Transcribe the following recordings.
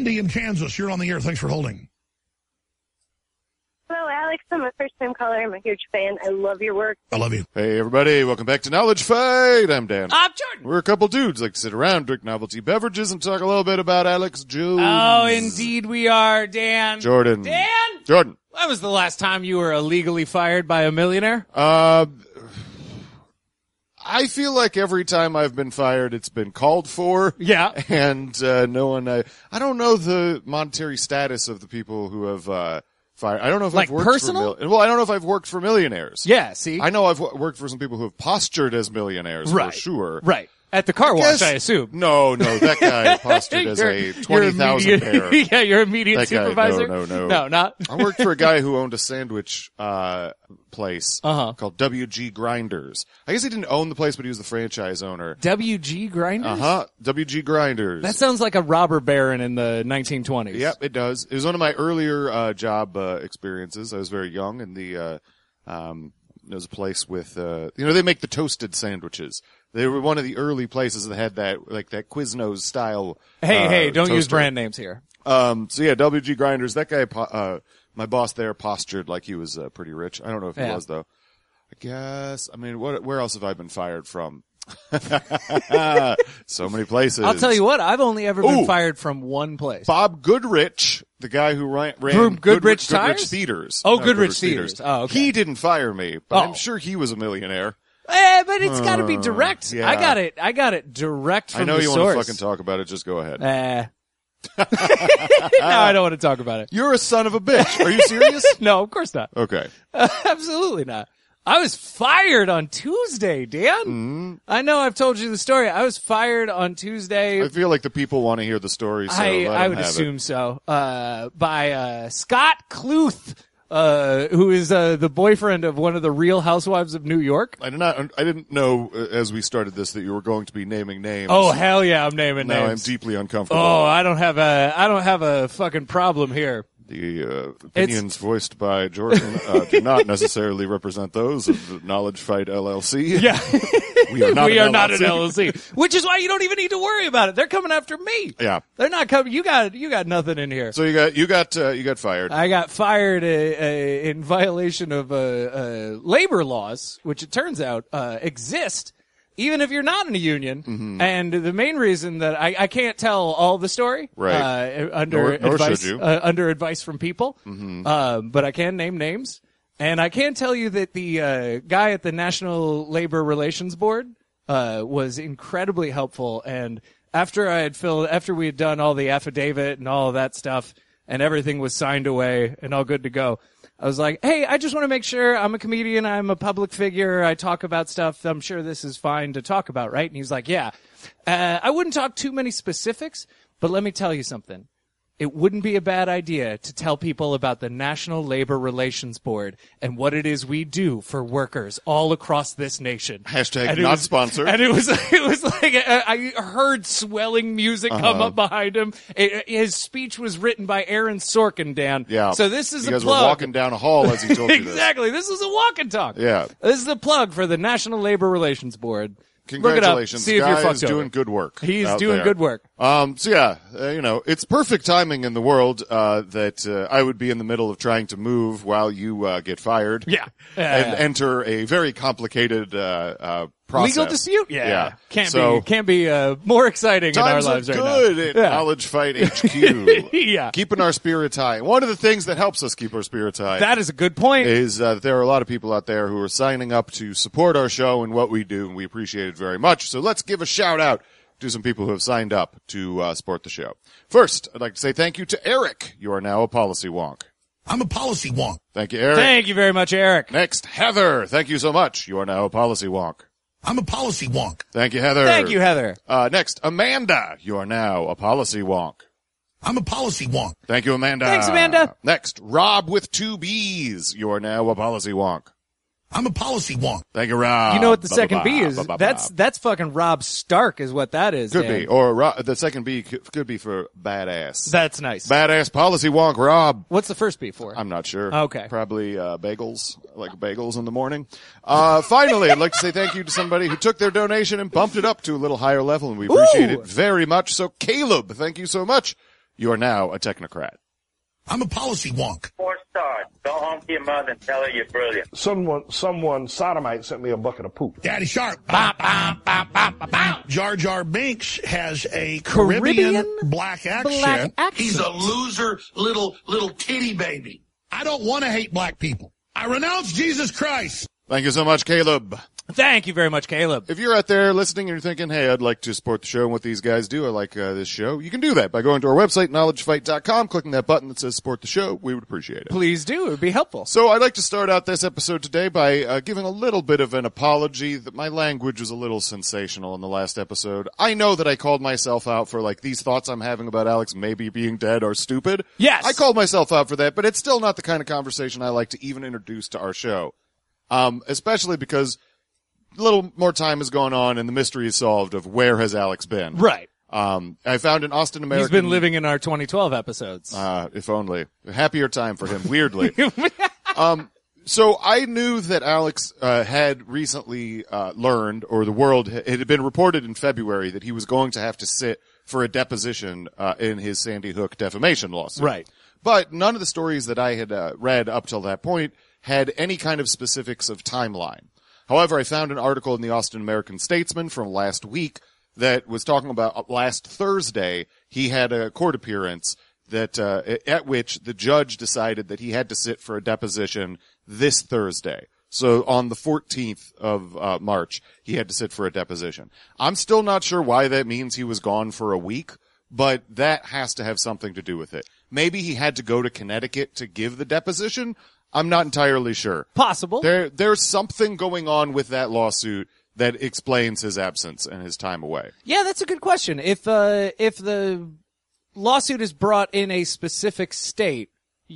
Andy in Kansas, you're on the air. Thanks for holding. Hello, Alex. I'm a first-time caller. I'm a huge fan. I love your work. I love you. Hey, everybody. Welcome back to Knowledge Fight. I'm Dan. I'm Jordan. We're a couple dudes like to sit around, drink novelty beverages, and talk a little bit about Alex Jones. Oh, indeed we are, Dan. Jordan. Dan? Jordan. When was the last time you were illegally fired by a millionaire? I feel like every time I've been fired, it's been called for. Yeah. And no one, I don't know the monetary status of the people who have fired. I don't know if Like I've worked personal? for I don't know if I've worked for millionaires. Yeah, see? I know I've worked for some people who have postured as millionaires, Right. for sure. Right. At the car wash, I assume. No, that guy postured as a 20,000 pair. Yeah, your immediate That guy, supervisor? no. No, not. I worked for a guy who owned a sandwich place called WG Grinders. I guess he didn't own the place, but he was the franchise owner. WG Grinders? WG Grinders. That sounds like a robber baron in the 1920s. Yep, it does. It was one of my earlier job experiences. I was very young, and there was a place with they make the toasted sandwiches. They were one of the early places that had that Quiznos style. Hey, don't toaster. use brand names here. So yeah, WG Grinders. That guy, my boss there, postured like he was pretty rich. I don't know if he was though. I guess. I mean, where else have I been fired from? So many places. I'll tell you what, I've only ever been fired from one place. Bob Goodrich, the guy who ran Goodrich Tires? Theaters. Oh, No, Goodrich Theaters. Oh, okay. He didn't fire me, but I'm sure he was a millionaire. But it's got to be direct. Yeah. I got it direct from I know the you source. want to fucking talk about it. Just go ahead. No, I don't want to talk about it. You're a son of a bitch. Are you serious? No, of course not. Okay. Absolutely not. I was fired on Tuesday, Dan. Mm-hmm. I know I've told you the story. I was fired on Tuesday. I feel like the people want to hear the story, so I would assume so. By Scott Cluth, who is the boyfriend of one of the Real Housewives of New York. I didn't know as we started this that you were going to be naming names. Oh hell yeah, I'm naming now names. I'm deeply uncomfortable. Oh, I don't have a fucking problem here. The opinions voiced by Jordan do not necessarily represent those of the Knowledge Fight LLC. Yeah. We are not an LLC. Which is why you don't even need to worry about it. They're coming after me. Yeah. They're not coming. You got nothing in here. So you got fired. I got fired in violation of labor laws, which it turns out exist even if you're not in a union. Mm-hmm. And the main reason that I can't tell all the story, right? Under nor advice, should you. Under advice from people, Mm-hmm. but I can name names, and I can tell you that the guy at the National Labor Relations Board was incredibly helpful. And after we had done all the affidavit and all of that stuff, and everything was signed away and all good to go, I was like, hey, I just want to make sure I'm a comedian. I'm a public figure. I talk about stuff. I'm sure this is fine to talk about, right? And he's like, yeah. I wouldn't talk too many specifics, but let me tell you something. It wouldn't be a bad idea to tell people about the National Labor Relations Board and what it is we do for workers all across this nation. Hashtag not sponsored. And it was like, I heard swelling music come up behind him. His speech was written by Aaron Sorkin, Dan. Yeah. So this is you a guys plug. were walking down a hall as he told you this. Exactly. This is a walk and talk. Yeah. This is a plug for the National Labor Relations Board. Congratulations. Look it up. See if you're Guy's fucked doing over. good work. He's out doing there. good work. So yeah, it's perfect timing in the world, that, I would be in the middle of trying to move while you, get fired. Yeah. And enter a very complicated, process. Legal dispute? Yeah. So, Can't be more exciting in our times lives are right good now. at Knowledge Fight HQ. Yeah. Keeping our spirits high. One of the things that helps us keep our spirits high That is a good point. is that there are a lot of people out there who are signing up to support our show and what we do, and we appreciate it very much. So let's give a shout out to some people who have signed up to support the show. First, I'd like to say thank you to Eric. You are now a policy wonk. I'm a policy wonk. Thank you, Eric. Thank you very much, Eric. Next, Heather. Thank you so much. You are now a policy wonk. I'm a policy wonk. Thank you, Heather. Thank you, Heather. Next, Amanda. You are now a policy wonk. I'm a policy wonk. Thank you, Amanda. Thanks, Amanda. Next, Rob with 2 B's. You are now a policy wonk. I'm a policy wonk. Thank you, Rob. You know what the second B is? Ba-ba-ba. That's fucking Rob Stark is what that is. Could Dan. be. Or the second B could be for badass. That's nice. Badass policy wonk, Rob. What's the first B for? I'm not sure. Okay. Probably bagels, like bagels in the morning. Finally, I'd like to say thank you to somebody who took their donation and bumped it up to a little higher level, and we appreciate it very much. So, Caleb, thank you so much. You are now a technocrat. I'm a policy wonk. 4 stars. Go home to your mother and tell her you're brilliant. Someone sodomite sent me a bucket of poop. Daddy Shark. Bop, bop, bop, bop, bop, bop. Jar Jar Binks has a Caribbean black accent. He's a loser little titty baby. I don't want to hate black people. I renounce Jesus Christ. Thank you so much, Caleb. Thank you very much, Caleb. If you're out there listening and you're thinking, hey, I'd like to support the show and what these guys do, I like this show, you can do that by going to our website, knowledgefight.com, clicking that button that says support the show. We would appreciate it. Please do. It would be helpful. So I'd like to start out this episode today by giving a little bit of an apology that my language was a little sensational in the last episode. I know that I called myself out for, like, these thoughts I'm having about Alex maybe being dead are stupid. Yes. I called myself out for that, but it's still not the kind of conversation I like to even introduce to our show. Especially because a little more time has gone on and the mystery is solved of where has Alex been. Right. I found an Austin American. He's been living in our 2012 episodes. If only. A happier time for him, weirdly. So I knew that Alex had recently learned, or the world, it had been reported in February that he was going to have to sit for a deposition in his Sandy Hook defamation lawsuit. Right. But none of the stories that I had read up till that point had any kind of specifics of timeline. However, I found an article in the Austin American-Statesman from last week that was talking about last Thursday he had a court appearance that at which the judge decided that he had to sit for a deposition this Thursday. So on the 14th of March, he had to sit for a deposition. I'm still not sure why that means he was gone for a week, but that has to have something to do with it. Maybe he had to go to Connecticut to give the deposition. I'm not entirely sure. Possible. There's something going on with that lawsuit that explains his absence and his time away. Yeah, that's a good question. If the lawsuit is brought in a specific state,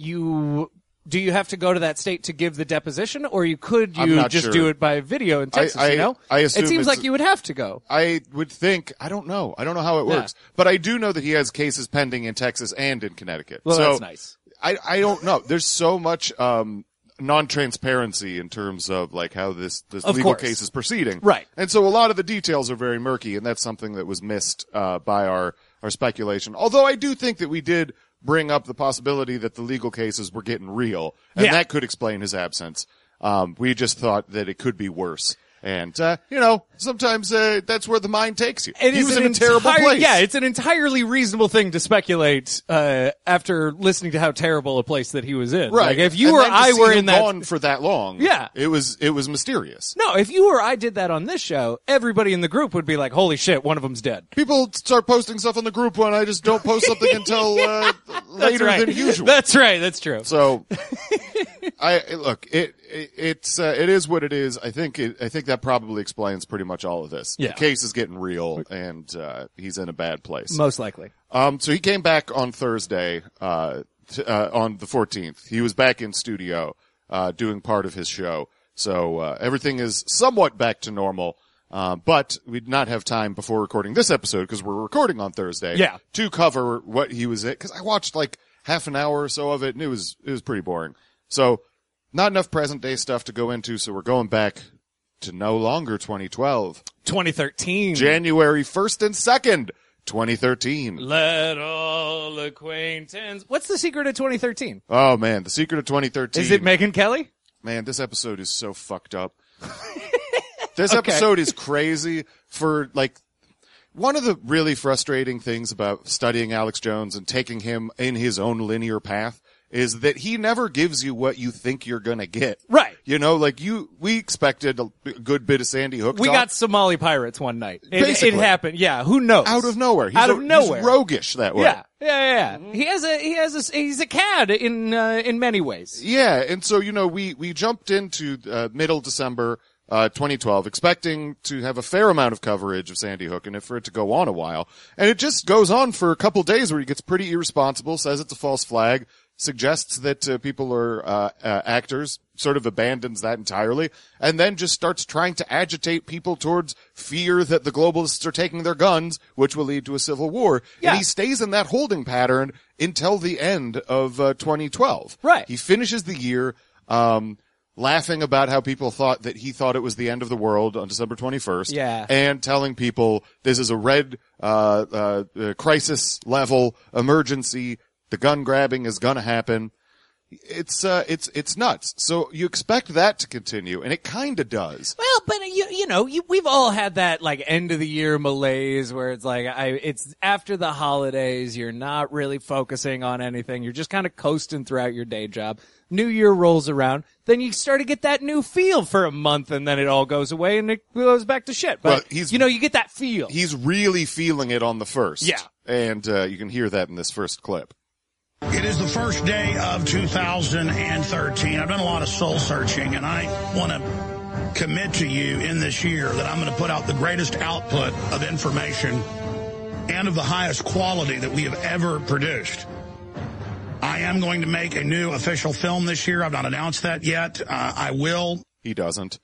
do you have to go to that state to give the deposition, or could you just do it by video in Texas, I assume it seems like you would have to go. I would think, I don't know how it works. But I do know that he has cases pending in Texas and in Connecticut. Well, so that's nice. I don't know. There's so much non-transparency in terms of like how this legal case is proceeding. Right. And so a lot of the details are very murky, and that's something that was missed by our speculation. Although I do think that we did bring up the possibility that the legal cases were getting real, and that could explain his absence. We just thought that it could be worse. And, sometimes that's where the mind takes you. He was in a terrible place. Yeah, it's an entirely reasonable thing to speculate after listening to how terrible a place that he was in. Right. Like, if you or I were in that gone for that long, it was mysterious. No, if you or I did that on this show, everybody in the group would be like, "Holy shit, one of them's dead." People start posting stuff on the group when I just don't post something until later than usual. That's right. That's true. So, it is what it is. I think that probably explains pretty much all of this. Yeah. The case is getting real, and he's in a bad place. Most likely. So he came back on Thursday, on the 14th. He was back in studio, doing part of his show. So everything is somewhat back to normal. But we did not have time before recording this episode, because we're recording on Thursday, to cover what he was in. Because I watched like half an hour or so of it, and it was pretty boring. So not enough present day stuff to go into, so we're going back to no longer 2012. 2013. January 1st and 2nd, 2013. Let all acquaintance. What's the secret of 2013? Oh man, the secret of 2013. Is it Megyn Kelly? Man, this episode is so fucked up. This episode is crazy for, like, one of the really frustrating things about studying Alex Jones and taking him in his own linear path is that he never gives you what you think you're gonna get. Right. We expected a good bit of Sandy Hook We talk. got Somali pirates one night. Basically. It happened. Yeah, who knows? Out of nowhere. Out of nowhere. He's roguish that way. Yeah. He's a cad in many ways. Yeah, and so, we jumped into middle December 2012, expecting to have a fair amount of coverage of Sandy Hook and for it to go on a while. And it just goes on for a couple days where he gets pretty irresponsible, says it's a false flag, suggests that people are actors, sort of abandons that entirely, and then just starts trying to agitate people towards fear that the globalists are taking their guns, which will lead to a civil war. Yeah. And he stays in that holding pattern until the end of 2012. Right. He finishes the year laughing about how people thought that he thought it was the end of the world on December 21st. Yeah. And telling people this is a red, crisis level emergency. The gun grabbing is gonna happen. It's nuts. So you expect that to continue, and it kinda does. Well, but we've all had that like end of the year malaise where it's like it's after the holidays, you're not really focusing on anything. You're just kind of coasting throughout your day job. New Year rolls around, then you start to get that new feel for a month, and then it all goes away and it goes back to shit. But you get that feel. He's really feeling it on the first. Yeah. And you can hear that in this first clip. It is the first day of 2013. I've done a lot of soul searching, and I want to commit to you in this year that I'm going to put out the greatest output of information and of the highest quality that we have ever produced. I am going to make a new official film this year. I've not announced that yet. I will. He doesn't.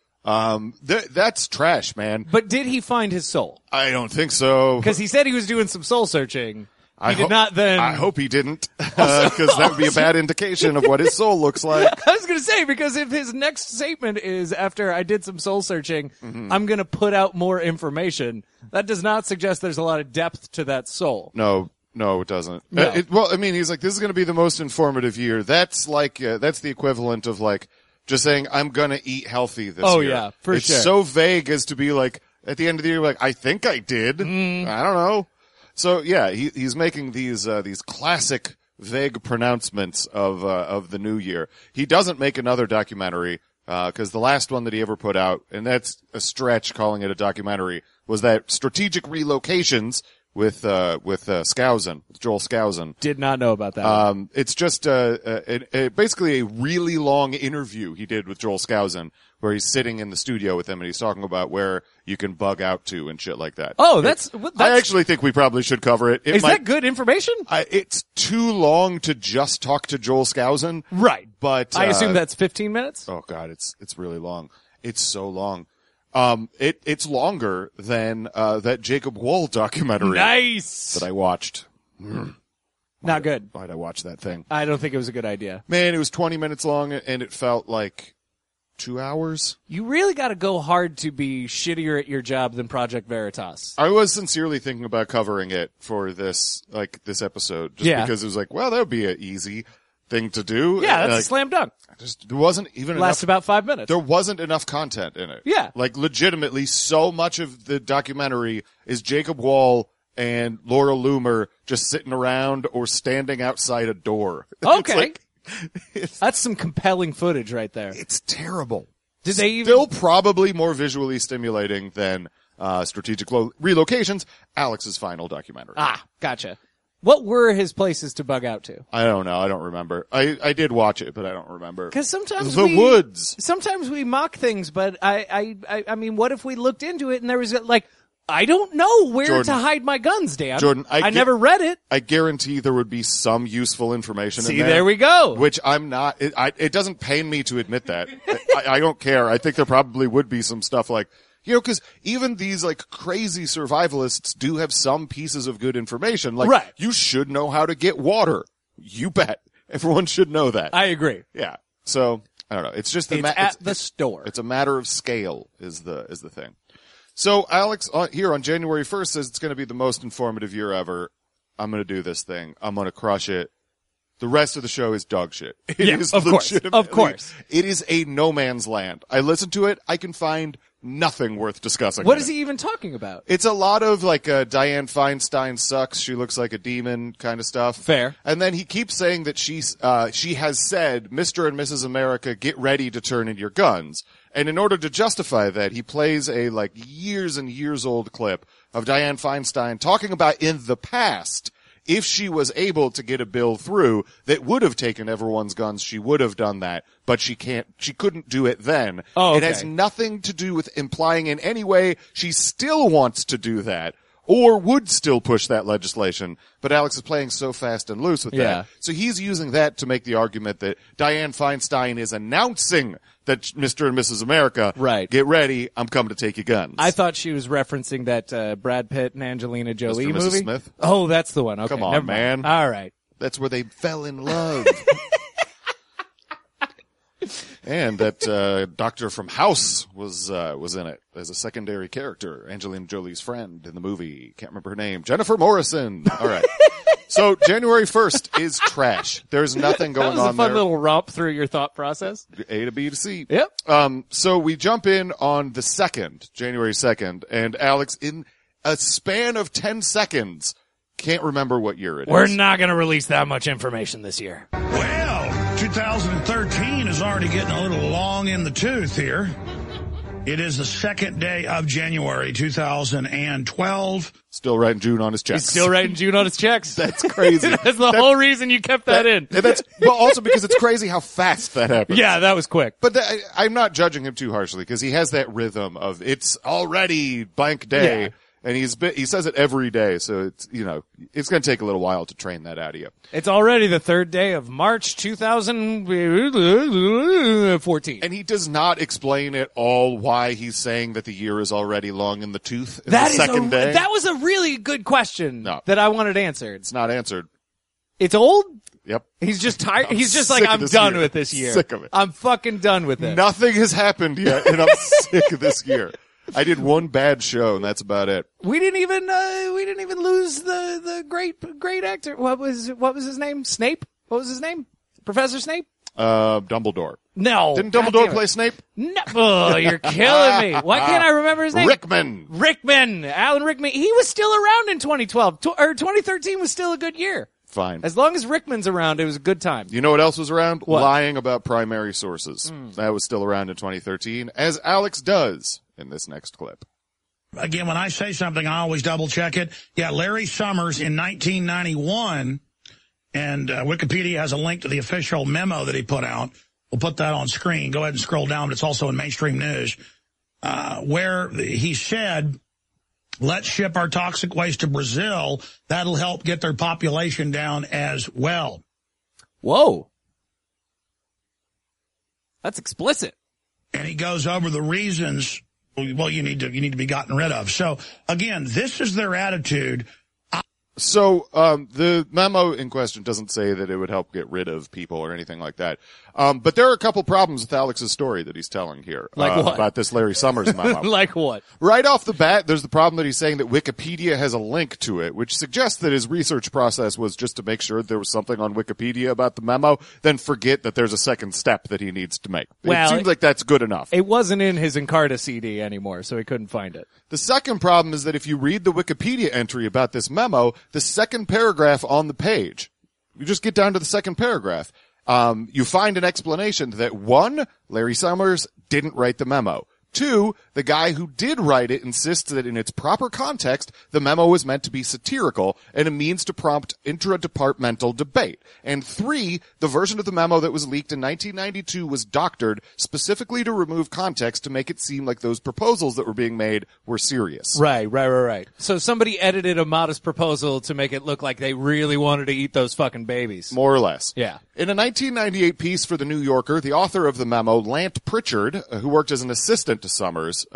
That's trash, man. But did he find his soul? I don't think so. Because he said he was doing some soul searching. He did not then. I hope he didn't, because that would be a bad indication of what his soul looks like. I was going to say, because if his next statement is, after I did some soul searching, I'm going to put out more information, that does not suggest there's a lot of depth to that soul. No, it doesn't. No. He's like, this is going to be the most informative year. That's like, that's the equivalent of like, just saying, I'm going to eat healthy this year. Oh, yeah, for it's sure. It's so vague as to be like, at the end of the year, like, I think I did. I don't know. So yeah, he's making these classic vague pronouncements of the new year. He doesn't make another documentary, cause the last one that he ever put out, and that's a stretch calling it a documentary, was that Strategic Relocations with Skousen, with Joel Skousen. Did not know about that. It's just, basically a really long interview he did with Joel Skousen, where he's sitting in the studio with him and he's talking about where you can bug out to and shit like that. Oh, that's I actually think we probably should cover it. Is that good information? It's too long to just talk to Joel Skousen. Right. But I assume that's 15 minutes? Oh god, it's really long. It's so long. It's longer than that Jacob Wohl documentary. Nice. That I watched. Not good. Why'd I watch that thing? I don't think it was a good idea. Man, it was 20 minutes long and it felt like 2 hours. You really got to go hard to be shittier at your job than Project Veritas. I was sincerely thinking about covering it for this episode, just because it was like, well, that would be an easy thing to do. Yeah, that's a slam dunk. There wasn't even Lasts about 5 minutes. There wasn't enough content in it. Yeah. Like, legitimately, so much of the documentary is Jacob Wohl and Laura Loomer just sitting around or standing outside a door. Okay. That's some compelling footage right there. It's terrible. Did they Still probably more visually stimulating than Strategic Relocations, Alex's final documentary. Ah, gotcha. What were his places to bug out to? I don't know. I don't remember. I did watch it, but I don't remember. Because sometimes the woods. Sometimes we mock things, but I mean, what if we looked into it and there was like, I don't know where to hide my guns, Dan. Jordan, I never read it. I guarantee there would be some useful information in there. See, there we go. Which I'm not, it doesn't pain me to admit that. I don't care. I think there probably would be some stuff like, cause even these like crazy survivalists do have some pieces of good information. Like, right. You should know how to get water. You bet. Everyone should know that. I agree. Yeah. So, I don't know. It's just at the store. It's a matter of scale is the thing. So Alex here on January 1st says it's going to be the most informative year ever. I'm going to do this thing. I'm going to crush it. The rest of the show is dog shit. It is of course. It is a no man's land. I listen to it. I can find nothing worth discussing. What is he even talking about? It's a lot of like Dianne Feinstein sucks. She looks like a demon kind of stuff. Fair. And then he keeps saying that she has said, Mr. and Mrs. America, get ready to turn in your guns. And in order to justify that, he plays a like years and years old clip of Dianne Feinstein talking about in the past, if she was able to get a bill through that would have taken everyone's guns, she would have done that, but she couldn't do it then. Oh, okay. It has nothing to do with implying in any way she still wants to do that or would still push that legislation. But Alex is playing so fast and loose with that. So he's using that to make the argument that Dianne Feinstein is announcing that Mr. and Mrs. America, right. Get ready, I'm coming to take your guns. I thought she was referencing that Brad Pitt and Angelina Jolie Mr. movie. Mrs. Smith? Oh, that's the one. Okay, come on, never man. Mind. All right. That's where they fell in love. And that Doctor from House was in it as a secondary character. Angelina Jolie's friend in the movie. Can't remember her name. Jennifer Morrison. All right. So January 1st is trash. There's nothing going on there. That was a fun little romp through your thought process. A to B to C. Yep. So we jump in on the 2nd, January 2nd, and Alex, in a span of 10 seconds, can't remember what year it is. We're not going to release that much information this year. Well, 2013 is already getting a little long in the tooth here. It is the 2nd day of January 2012. Still writing June on his checks. He's still writing June on his checks. That's crazy. That's the whole reason you kept that in. Well, also because it's crazy how fast that happens. Yeah, that was quick. But I'm not judging him too harshly because he has that rhythm of it's already blank day. Yeah. And he says it every day, so it's, it's going to take a little while to train that out of you. It's already the 3rd day of March 2014. And he does not explain at all why he's saying that the year is already long in the tooth in the second day. That was a really good question that I wanted answered. It's not answered. It's old? Yep. He's just tired. He's just like, I'm done with this year. Sick of it. I'm fucking done with it. Nothing has happened yet, and I'm sick of this year. I did one bad show, and that's about it. We didn't even lose the great actor. What was his name? Snape? What was his name? Professor Snape? Dumbledore. No. Didn't Dumbledore play Snape? No. Oh, you're killing me. Why can't I remember his name? Rickman. Alan Rickman. He was still around in 2012. Or 2013 was still a good year. Fine. As long as Rickman's around, it was a good time. You know what else was around? What? Lying about primary sources. That was still around in 2013, as Alex does in this next clip. Again, when I say something, I always double check it. Yeah, Larry Summers in 1991, and Wikipedia has a link to the official memo that he put out. We'll put that on screen. Go ahead and scroll down, but it's also in mainstream news, where he said, let's ship our toxic waste to Brazil. That'll help get their population down as well. Whoa. That's explicit. And he goes over the reasons, well, you need to be gotten rid of. So, again, this is their attitude. So, the memo in question doesn't say that it would help get rid of people or anything like that. But there are a couple problems with Alex's story that he's telling here. Like what? About this Larry Summers memo. Like what? Right off the bat, there's the problem that he's saying that Wikipedia has a link to it, which suggests that his research process was just to make sure there was something on Wikipedia about the memo, then forget that there's a second step that he needs to make. Well, it seems like that's good enough. It wasn't in his Encarta CD anymore, so he couldn't find it. The second problem is that if you read the Wikipedia entry about this memo, the second paragraph on the page, you just get down to the second paragraph, you find an explanation that 1, Larry Summers didn't write the memo. 2, the guy who did write it insists that in its proper context, the memo was meant to be satirical and a means to prompt intradepartmental debate. And 3, the version of the memo that was leaked in 1992 was doctored specifically to remove context to make it seem like those proposals that were being made were serious. Right. So somebody edited a modest proposal to make it look like they really wanted to eat those fucking babies. More or less. Yeah. In a 1998 piece for The New Yorker, the author of the memo, Lant Pritchard, who worked as an assistant to Summers,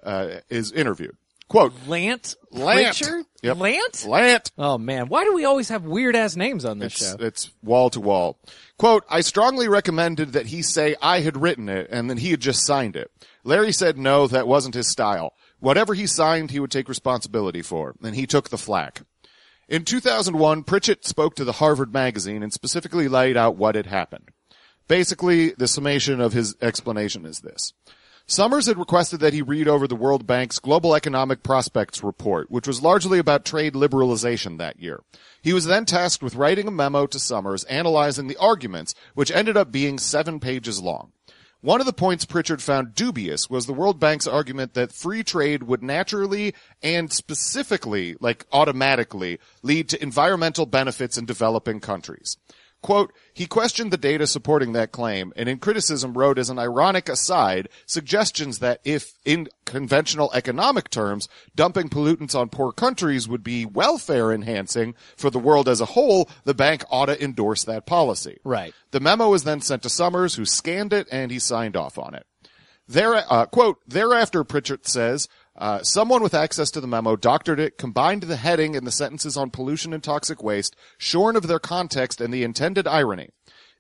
is interviewed. Quote, Lant? Pritchard? Yep. Lant? Oh man, why do we always have weird ass names on this show? It's wall to wall. Quote, I strongly recommended that he say I had written it and then he had just signed it. Larry said no, that wasn't his style. Whatever he signed, he would take responsibility for, and he took the flak. In 2001, Pritchett spoke to the Harvard Magazine and specifically laid out what had happened. Basically, the summation of his explanation is this. Summers had requested that he read over the World Bank's Global Economic Prospects report, which was largely about trade liberalization that year. He was then tasked with writing a memo to Summers analyzing the arguments, which ended up being 7 pages long. One of the points Pritchard found dubious was the World Bank's argument that free trade would naturally and specifically, like automatically, lead to environmental benefits in developing countries. Quote, he questioned the data supporting that claim and in criticism wrote as an ironic aside suggestions that if, in conventional economic terms, dumping pollutants on poor countries would be welfare enhancing for the world as a whole, the bank ought to endorse that policy. Right. The memo was then sent to Summers, who scanned it and he signed off on it. Quote, thereafter, Pritchard says, someone with access to the memo doctored it, combined the heading and the sentences on pollution and toxic waste, shorn of their context and the intended irony.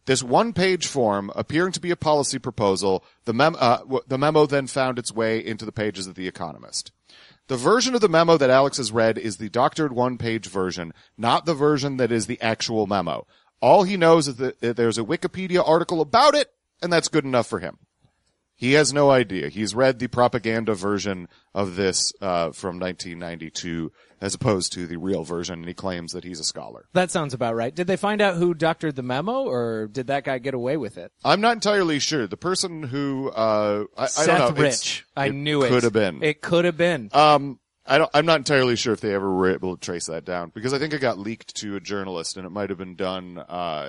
This one-page form, appearing to be a policy proposal, the memo then found its way into the pages of The Economist. The version of the memo that Alex has read is the doctored one-page version, not the version that is the actual memo. All he knows is that there's a Wikipedia article about it, and that's good enough for him. He has no idea. He's read the propaganda version of this from 1992 as opposed to the real version, and he claims that he's a scholar. That sounds about right. Did they find out who doctored the memo, or did that guy get away with it? I'm not entirely sure. The person who I Seth don't know. Rich. I knew it. Could have been. It could have been. I'm not entirely sure if they ever were able to trace that down, because I think it got leaked to a journalist, and it might have been done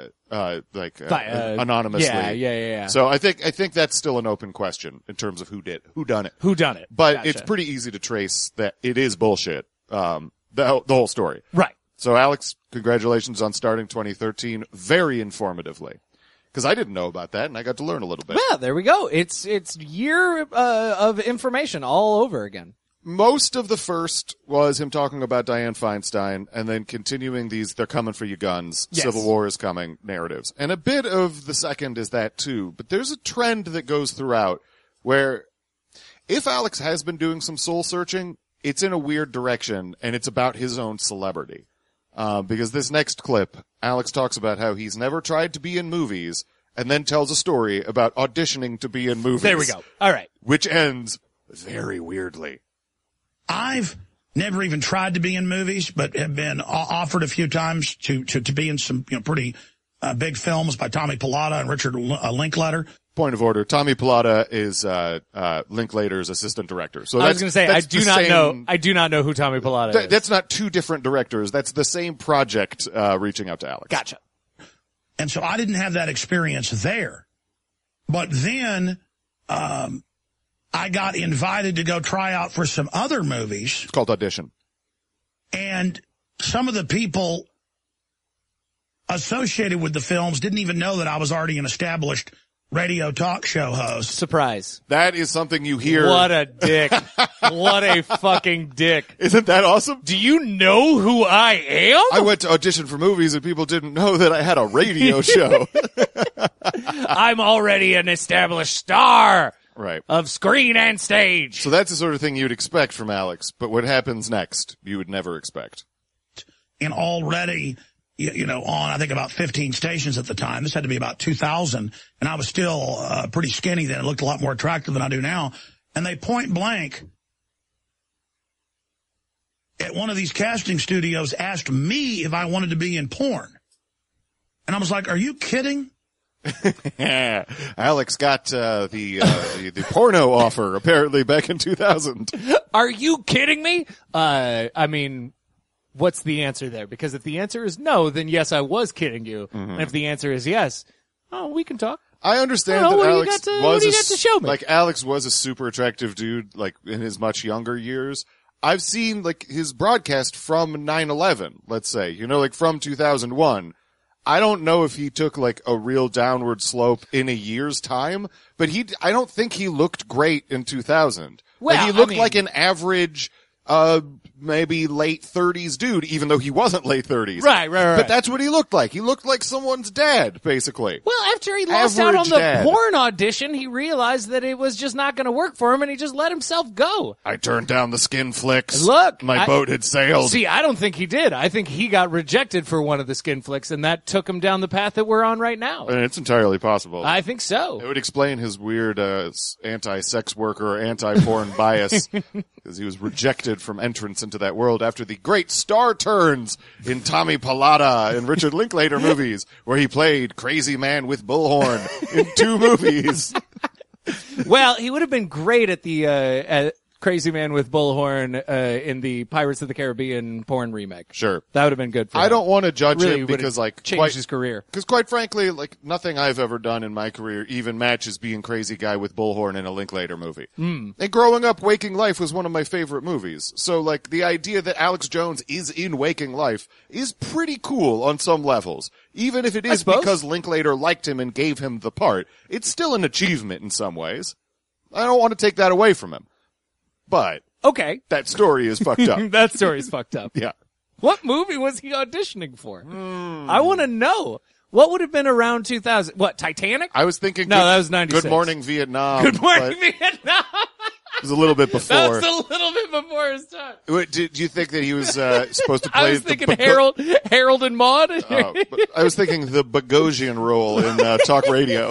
anonymously. Yeah. So I think that's still an open question in terms of who done it. But Gotcha. It's pretty easy to trace that it is bullshit. The whole story. Right. So Alex, congratulations on starting 2013 very informatively. Because I didn't know about that, and I got to learn a little bit. Well, there we go. It's year of information all over again. Most of the first was him talking about Dianne Feinstein, and then continuing these "they're coming for you guns, yes. Civil War is coming" narratives. And a bit of the second is that too. But there's a trend that goes throughout where if Alex has been doing some soul searching, it's in a weird direction, and it's about his own celebrity. Because this next clip, Alex talks about how he's never tried to be in movies, and then tells a story about auditioning to be in movies. There we go. All right. Which ends very weirdly. I've never even tried to be in movies, but have been offered a few times to be in some pretty big films by Tommy Pilata and Richard Linklater. Point of order: Tommy Pilata is Linklater's assistant director. So I was going to say I do not know who Tommy Pilata is. That's not two different directors. That's the same project reaching out to Alex. Gotcha. And so I didn't have that experience there, but then I got invited to go try out for some other movies. It's called Audition. And some of the people associated with the films didn't even know that I was already an established radio talk show host. Surprise. That is something you hear. What a dick. What a fucking dick. Isn't that awesome? Do you know who I am? I went to audition for movies and people didn't know that I had a radio show. I'm already an established star. Right. Of screen and stage. So that's the sort of thing you'd expect from Alex, but what happens next, you would never expect. And already, on, I think, about 15 stations at the time. This had to be about 2000, and I was still pretty skinny then. It looked a lot more attractive than I do now. And they point blank at one of these casting studios asked me if I wanted to be in porn. And I was like, are you kidding? Alex got the porno offer apparently back in 2000. Are you kidding me? I mean, what's the answer there? Because if the answer is no, then yes, I was kidding you. Mm-hmm. And if the answer is yes, we can talk. I understand that Alex was a super attractive dude, like in his much younger years. I've seen like his broadcast from 9/11, let's say, like from 2001. I don't know if he took like a real downward slope in a year's time, but I don't think he looked great in 2000. Well, like he looked like an average, maybe late 30s dude, even though he wasn't late 30s. Right. But that's what he looked like. He looked like someone's dad, basically. Well, after he lost out on the porn audition, he realized that it was just not going to work for him, and he just let himself go. I turned down the skin flicks. Look. My boat had sailed. See, I don't think he did. I think he got rejected for one of the skin flicks, and that took him down the path that we're on right now. And it's entirely possible. I think so. It would explain his weird anti-sex worker, anti-porn bias, because he was rejected from entrance into that world after the great star turns in Tommy Pilata and Richard Linklater movies, where he played Crazy Man with Bullhorn in 2 movies. Well, he would have been great at the Crazy Man with Bullhorn in the Pirates of the Caribbean porn remake. Sure. That would have been good for him. I don't want to judge really him because changed his career. Because quite frankly, nothing I've ever done in my career even matches being Crazy Guy with Bullhorn in a Linklater movie. And growing up, Waking Life was one of my favorite movies. So the idea that Alex Jones is in Waking Life is pretty cool on some levels. Even if it is because Linklater liked him and gave him the part, it's still an achievement in some ways. I don't want to take that away from him. But okay, that story is fucked up. That story is fucked up. Yeah. What movie was he auditioning for? I want to know. What would have been around 2000? What, Titanic? I was thinking. No, that was 96. Good Morning Vietnam. Good Morning Vietnam. It was a little bit before. That was a little bit before his time. Do you think that he was supposed to play? I was thinking Harold and Maude. But I was thinking the Bogosian role in talk radio.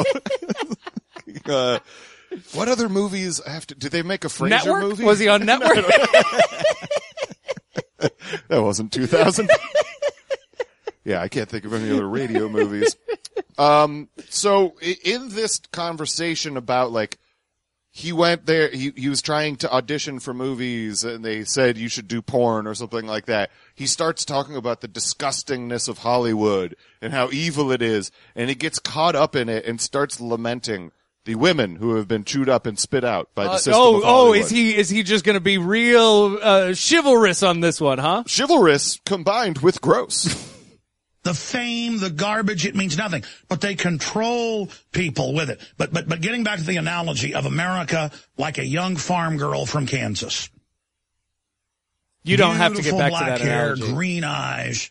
What other movies did they make a Frasier Network? movie? Was he on Network? That wasn't 2000. Yeah, I can't think of any other radio movies. So in this conversation about like, he went there, he was trying to audition for movies and they said you should do porn or something like that. He starts talking about the disgustingness of Hollywood and how evil it is, and he gets caught up in it and starts lamenting the women who have been chewed up and spit out by the system of Hollywood. Is he just going to be real chivalrous on this one, huh? Chivalrous combined with gross. The fame, the garbage, it means nothing. But they control people with it. But getting back to the analogy of America like a young farm girl from Kansas. You don't have to get back to that hair, analogy. Green eyes,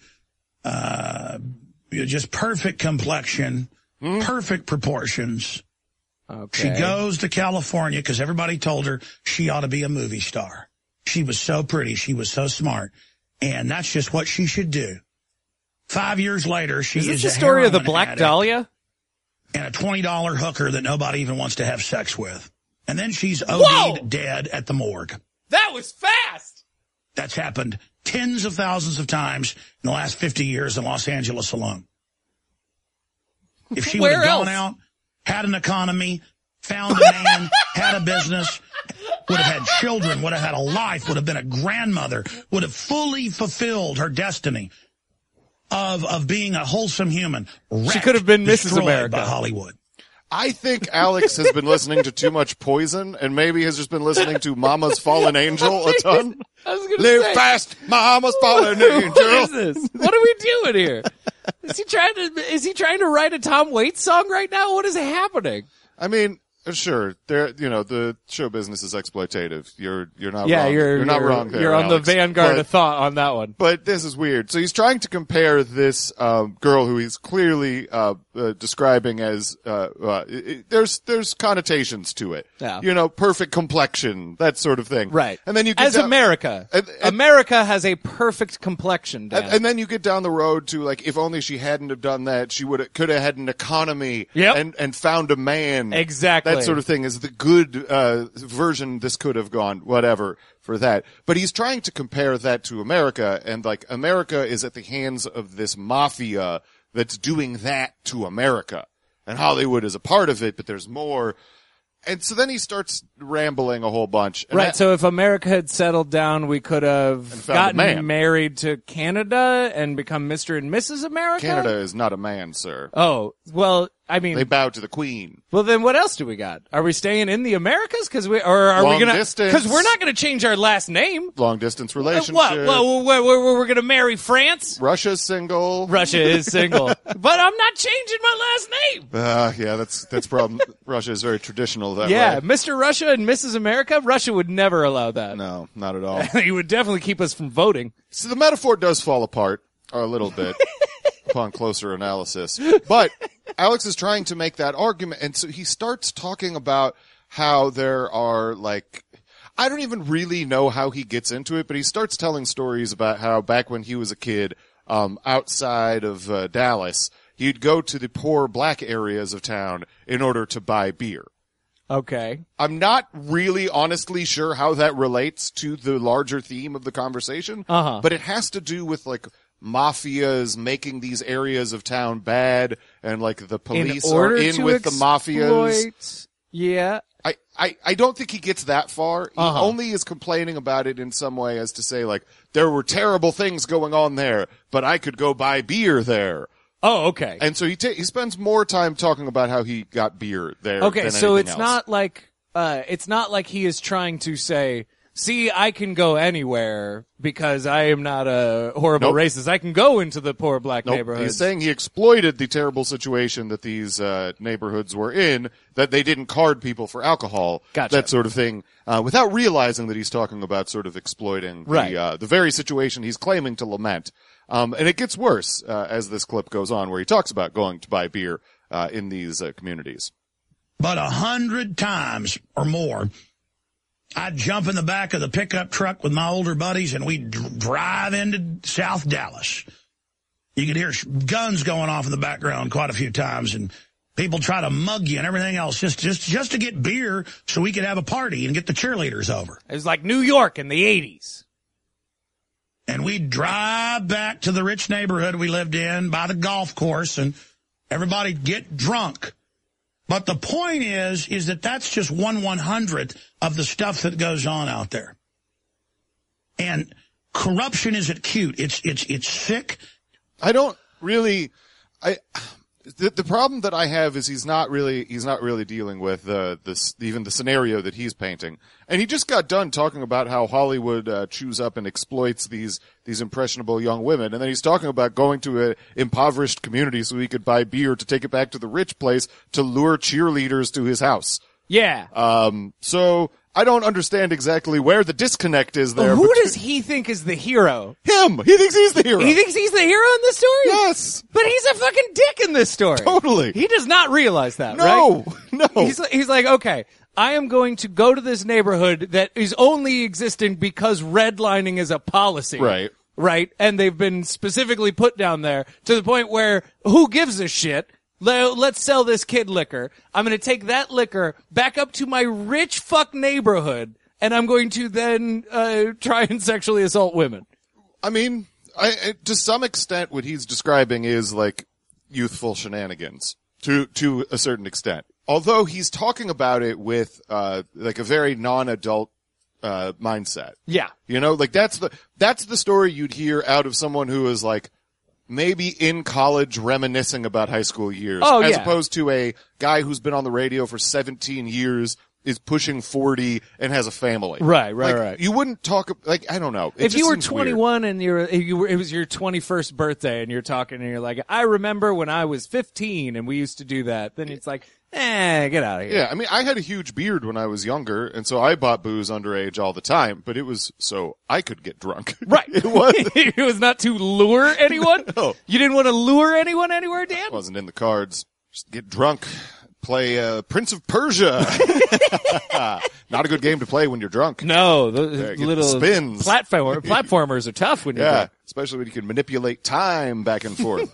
just perfect complexion, perfect proportions. Okay. She goes to California because everybody told her she ought to be a movie star. She was so pretty. She was so smart. And that's just what she should do. 5 years later, she is the story of the Black addict Dahlia? And a $20 hooker that nobody even wants to have sex with. And then she's OD'd dead at the morgue. That was fast! That's happened tens of thousands of times in the last 50 years in Los Angeles alone. If she would have gone out, had an economy, found a man, had a business, would have had children, would have had a life, would have been a grandmother, would have fully fulfilled her destiny of being a wholesome human. She could have been Mrs. America by Hollywood. I think Alex has been listening to too much Poison and maybe has just been listening to Mama's Fallen Angel a ton. Live fast, Mama's Fallen Angel. What is this? What are we doing here? Is he trying to write a Tom Waits song right now? What is happening? I mean, sure, the show business is exploitative. You're not wrong. You're not wrong there. You're on Alex. the vanguard of thought on that one. But this is weird. So he's trying to compare this girl who he's clearly describing as there's connotations to it. Yeah. Perfect complexion, that sort of thing. Right. And then you get America. America has a perfect complexion, Dan. And then you get down the road to like, if only she hadn't have done that, she could have had an economy and found a man. Exactly. That sort of thing is the good version. This could have gone, whatever, for that. But he's trying to compare that to America, and like America is at the hands of this mafia that's doing that to America. And Hollywood is a part of it, but there's more. And so then he starts rambling a whole bunch. And so if America had settled down, we could have gotten married to Canada and become Mr. and Mrs. America? Canada is not a man, sir. Oh, well, I mean... They bow to the Queen. Well, then what else do we got? Are we staying in the Americas? Because we're not going to change our last name. Long distance relationship. What? Well, we're going to marry France? Russia's single. Russia is single. But I'm not changing my last name. Yeah, that's problem. Russia is very traditional that way. Mr. Russia and Mrs. America, Russia would never allow that. No, not at all. He would definitely keep us from voting. So the metaphor does fall apart a little bit upon closer analysis. But Alex is trying to make that argument, and so he starts talking about how there are, like, I don't even really know how he gets into it, but he starts telling stories about how back when he was a kid, outside of Dallas, he'd go to the poor black areas of town in order to buy beer. Okay. I'm not really honestly sure how that relates to the larger theme of the conversation, but it has to do with, like, mafias making these areas of town bad, and like the police are in with the mafias. Yeah. I don't think he gets that far. He only is complaining about it in some way as to say, like, there were terrible things going on there, but I could go buy beer there. Oh, okay. And so he spends more time talking about how he got beer there. Okay, so it's else. not like he is trying to say, see, I can go anywhere because I am not a horrible racist. I can go into the poor black neighborhoods. He's saying he exploited the terrible situation that these neighborhoods were in, that they didn't card people for alcohol, that sort of thing, without realizing that he's talking about sort of exploiting the very situation he's claiming to lament. And it gets worse as this clip goes on, where he talks about going to buy beer in these communities. But 100 times or more, I'd jump in the back of the pickup truck with my older buddies, and we'd drive into South Dallas. You could hear guns going off in the background quite a few times, and people try to mug you and everything else just to get beer so we could have a party and get the cheerleaders over. It was like New York in the 80s. And we'd drive back to the rich neighborhood we lived in by the golf course, and everybody'd get drunk. But the point is that that's just 1/100th of the stuff that goes on out there. And corruption isn't cute. It's sick. I don't really, the problem that I have is he's not really dealing with even the scenario that he's painting. And he just got done talking about how Hollywood chews up and exploits these impressionable young women, and then he's talking about going to an impoverished community so he could buy beer to take it back to the rich place to lure cheerleaders to his house. Yeah. So I don't understand exactly where the disconnect is there. Who does he think is the hero? Him. He thinks he's the hero. He thinks he's the hero in this story? Yes. But he's a fucking dick in this story. Totally. He does not realize that, No. right? No. He's like, okay, I am going to go to this neighborhood that is only existing because redlining is a policy. Right. Right? And they've been specifically put down there to the point where who gives a shit? Let's sell this kid liquor. I'm going to take that liquor back up to my rich fuck neighborhood, and I'm going to then try and sexually assault women. I mean, to some extent, what he's describing is like youthful shenanigans to a certain extent. Although he's talking about it with like a very non-adult mindset. Yeah. You know, like that's the story you'd hear out of someone who is like maybe in college reminiscing about high school years. As opposed to a guy who's been on the radio for 17 years, is pushing 40 and has a family. Right. You wouldn't talk, like, I don't know. If you were 21 and it was your 21st birthday and you're talking and you're like, I remember when I was 15 and we used to do that, then it's like, get out of here. Yeah, I mean, I had a huge beard when I was younger, and so I bought booze underage all the time, but it was so I could get drunk. Right. It was. It was not to lure anyone? No. You didn't want to lure anyone anywhere, Dan? It wasn't in the cards. Just get drunk. Play Prince of Persia. Not a good game to play when you're drunk. No, the little spins. Platformers are tough when you're drunk. Especially when you can manipulate time back and forth.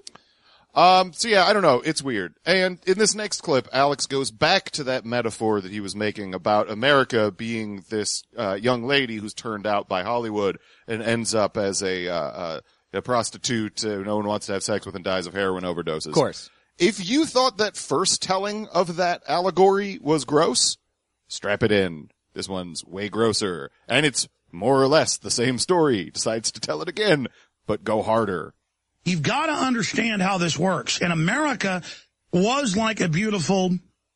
So yeah, I don't know. It's weird. And in this next clip, Alex goes back to that metaphor that he was making about America being this young lady who's turned out by Hollywood and ends up as a prostitute no one wants to have sex with and dies of heroin overdoses. Of course. If you thought that first telling of that allegory was gross, strap it in. This one's way grosser. And it's more or less the same story. Decides to tell it again, but go harder. You've got to understand how this works. And America was like a beautiful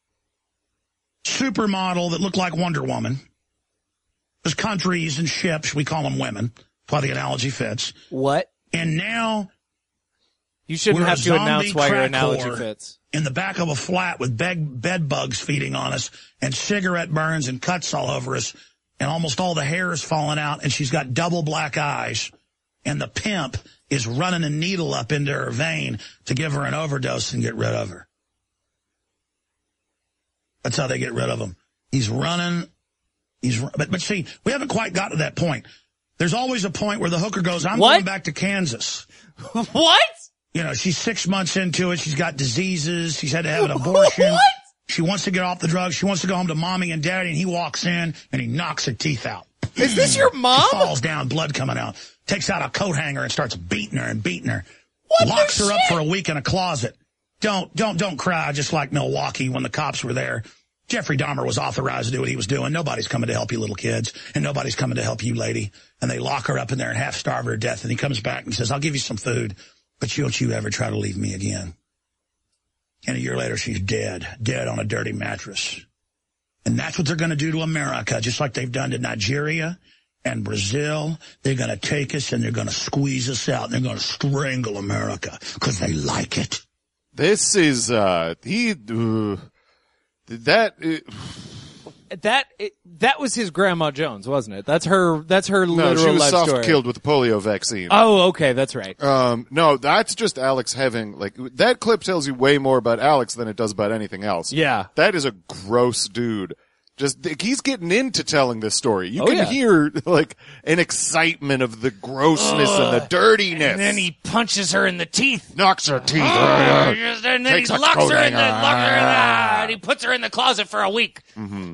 supermodel that looked like Wonder Woman. There's countries and ships, we call them women. That's why the analogy fits. What? And now you shouldn't have to announce why your analogy fits. In the back of a flat with bed bugs feeding on us and cigarette burns and cuts all over us and almost all the hair is falling out, and she's got double black eyes, and the pimp is running a needle up into her vein to give her an overdose and get rid of her. That's how they get rid of him. He's running. But see, we haven't quite got to that point. There's always a point where the hooker goes, I'm going back to Kansas. What? You know, she's 6 months into it. She's got diseases. She's had to have an abortion. What? She wants to get off the drugs. She wants to go home to mommy and daddy, and he walks in and he knocks her teeth out. Is this your mom? She falls down, blood coming out. Takes out a coat hanger and starts beating her. What Locks her up for a week in a closet. Don't cry, just like Milwaukee when the cops were there. Jeffrey Dahmer was authorized to do what he was doing. Nobody's coming to help you little kids, and nobody's coming to help you lady. And they lock her up in there and half starve her to death. And he comes back and he says, I'll give you some food, but don't you ever try to leave me again. And a year later, she's dead on a dirty mattress. And that's what they're going to do to America, just like they've done to Nigeria and Brazil. They're going to take us and they're going to squeeze us out and they're going to strangle America because they like it. This is, that was his Grandma Jones, wasn't it? That's her literal No, she was life soft story. killed with the polio vaccine. Oh, okay, that's right. No, that's just Alex having, like, that clip tells you way more about Alex than it does about anything else. Yeah. That is a gross dude. Just, he's getting into telling this story. You can yeah. hear, like, an excitement of the grossness and the dirtiness. And then he punches her in the teeth. Knocks her teeth. And then he Takes a locks her in coating. and he puts her in the closet for a week. Mm-hmm.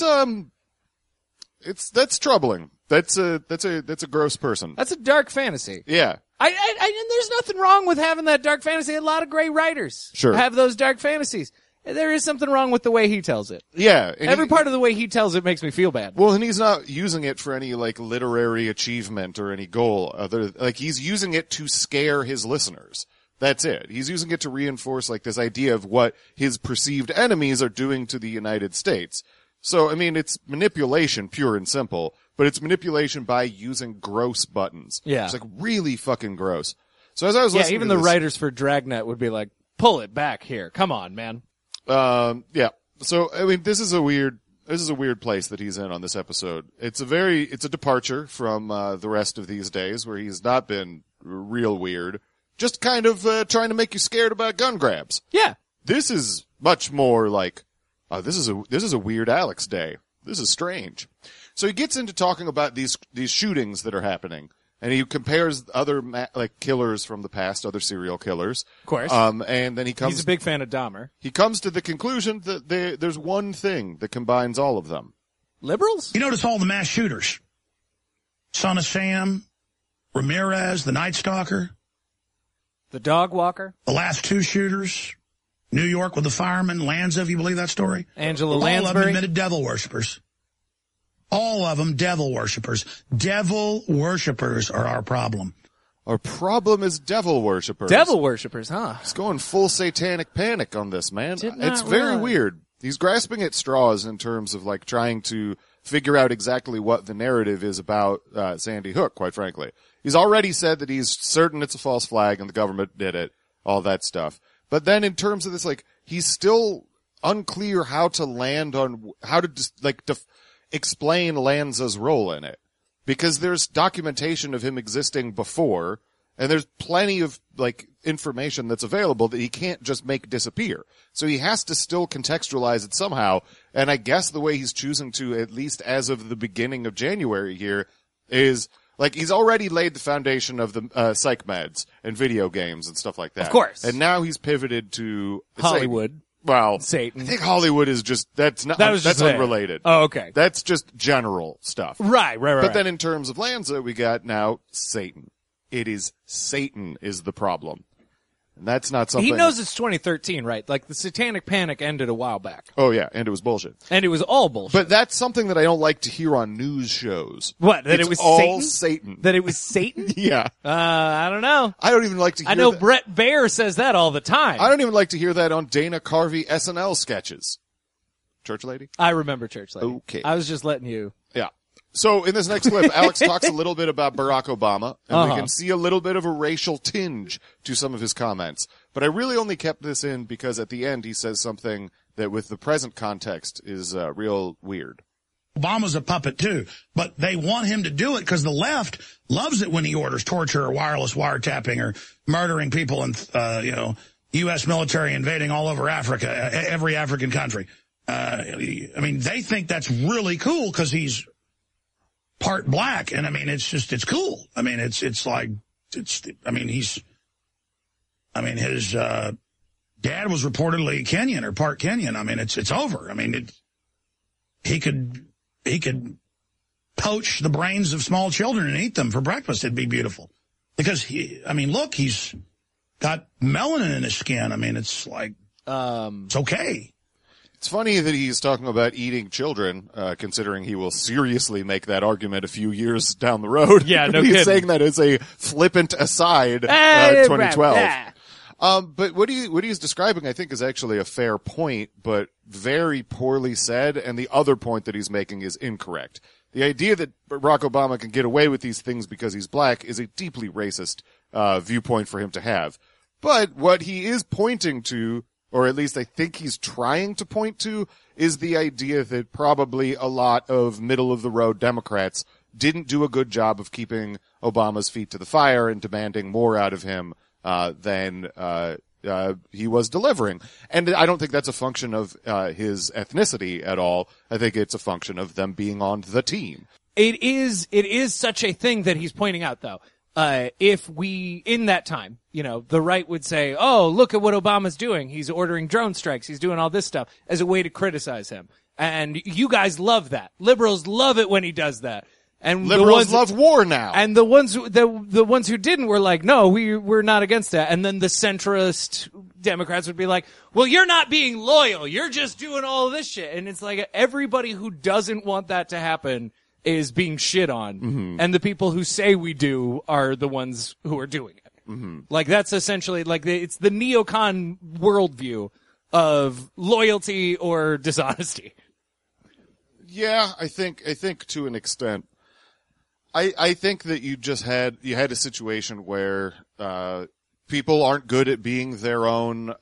That's troubling. That's a gross person. That's a dark fantasy. Yeah. And there's nothing wrong with having that dark fantasy. A lot of great writers Sure. have those dark fantasies. There is something wrong with the way he tells it. Yeah. Every part of the way he tells it makes me feel bad. Well, and he's not using it for any, like, literary achievement or any goal. He's using it to scare his listeners. That's it. He's using it to reinforce, like, this idea of what his perceived enemies are doing to the United States. So, I mean, it's manipulation, pure and simple, but it's manipulation by using gross buttons. Yeah. It's, like, really fucking gross. So as I was listening even to the this, writers for Dragnet would be like, pull it back here. Come on, man. yeah. So, I mean, this is a weird place that he's in on this episode. It's a departure from, the rest of these days where he's not been real weird. Just kind of, trying to make you scared about gun grabs. Yeah. This is much more like, this is a weird Alex day. This is strange. So he gets into talking about these shootings that are happening. And he compares other killers from the past, other serial killers. Of course. And then he's a big fan of Dahmer. He comes to the conclusion that there's one thing that combines all of them. Liberals? You notice all the mass shooters. Son of Sam, Ramirez, the Night Stalker. The Dog Walker. The last two shooters. New York with the fireman, Lanza, if you believe that story. Angela All Lansbury. of them admitted devil worshippers. All of them devil worshippers. Devil worshippers are our problem. Our problem is devil worshippers. Devil worshippers, huh? He's going full satanic panic on this, man. Did not It's very realize. weird. He's grasping at straws in terms of, like, trying to figure out exactly what the narrative is about Sandy Hook, quite frankly. He's already said that he's certain it's a false flag and the government did it, all that stuff. But then in terms of this, like, he's still unclear how to land on, how to just, like, explain Lanza's role in it. Because there's documentation of him existing before, and there's plenty of, like, information that's available that he can't just make disappear. So he has to still contextualize it somehow, and I guess the way he's choosing to, at least as of the beginning of January here, is, like, he's already laid the foundation of the psych meds and video games and stuff like that. Of course. And now he's pivoted to Hollywood. Satan. I think Hollywood is just, that's unrelated. Oh, okay. That's just general stuff. Right. But then in terms of Lanza, we got now Satan. It is Satan is the problem. And that's not something... He knows it's 2013, right? Like, the satanic panic ended a while back. Oh, yeah, and it was bullshit. And it was all bullshit. But that's something that I don't like to hear on news shows. What? That it's it was all Satan? Satan. That it was Satan? Yeah. I don't know. I don't even like to hear I know that. Brett Baer says that all the time. I don't even like to hear that on Dana Carvey SNL sketches. Church lady? I remember Church Lady. Okay. I was just letting you... Yeah. So in this next clip, Alex talks a little bit about Barack Obama, and we can see a little bit of a racial tinge to some of his comments. But I really only kept this in because at the end he says something that with the present context is real weird. Obama's a puppet too, but they want him to do it because the left loves it when he orders torture or wireless wiretapping or murdering people and, U.S. military invading all over Africa, every African country. I mean, they think that's really cool because he's part black. And I mean, it's cool. I mean, his dad was reportedly Kenyan or part Kenyan. I mean, it's over. I mean, he could poach the brains of small children and eat them for breakfast. It'd be beautiful because he's got melanin in his skin. I mean, it's like, it's okay. It's funny that he's talking about eating children, considering he will seriously make that argument a few years down the road. Yeah, no He's kidding. saying that as a flippant aside, 2012. Yeah. But what he's describing, I think, is actually a fair point, but very poorly said, and the other point that he's making is incorrect. The idea that Barack Obama can get away with these things because he's black is a deeply racist viewpoint for him to have. But what he is pointing to or at least I think he's trying to point to, is the idea that probably a lot of middle-of-the-road Democrats didn't do a good job of keeping Obama's feet to the fire and demanding more out of him than he was delivering. And I don't think that's a function of his ethnicity at all. I think it's a function of them being on the team. It is such a thing that he's pointing out, though. If we, in that time, the right would say, oh, look at what Obama's doing. He's ordering drone strikes. He's doing all this stuff as a way to criticize him. And you guys love that. Liberals love it when he does that. And liberals love war now. And the ones who didn't were like, no, we're not against that. And then the centrist Democrats would be like, well, you're not being loyal. You're just doing all of this shit. And it's like everybody who doesn't want that to happen is being shit on. Mm-hmm. And the people who say we do are the ones who are doing it. Mm-hmm. Like that's essentially like it's the neocon worldview of loyalty or dishonesty. Yeah, I think to an extent. I think that you had a situation where people aren't good at being their own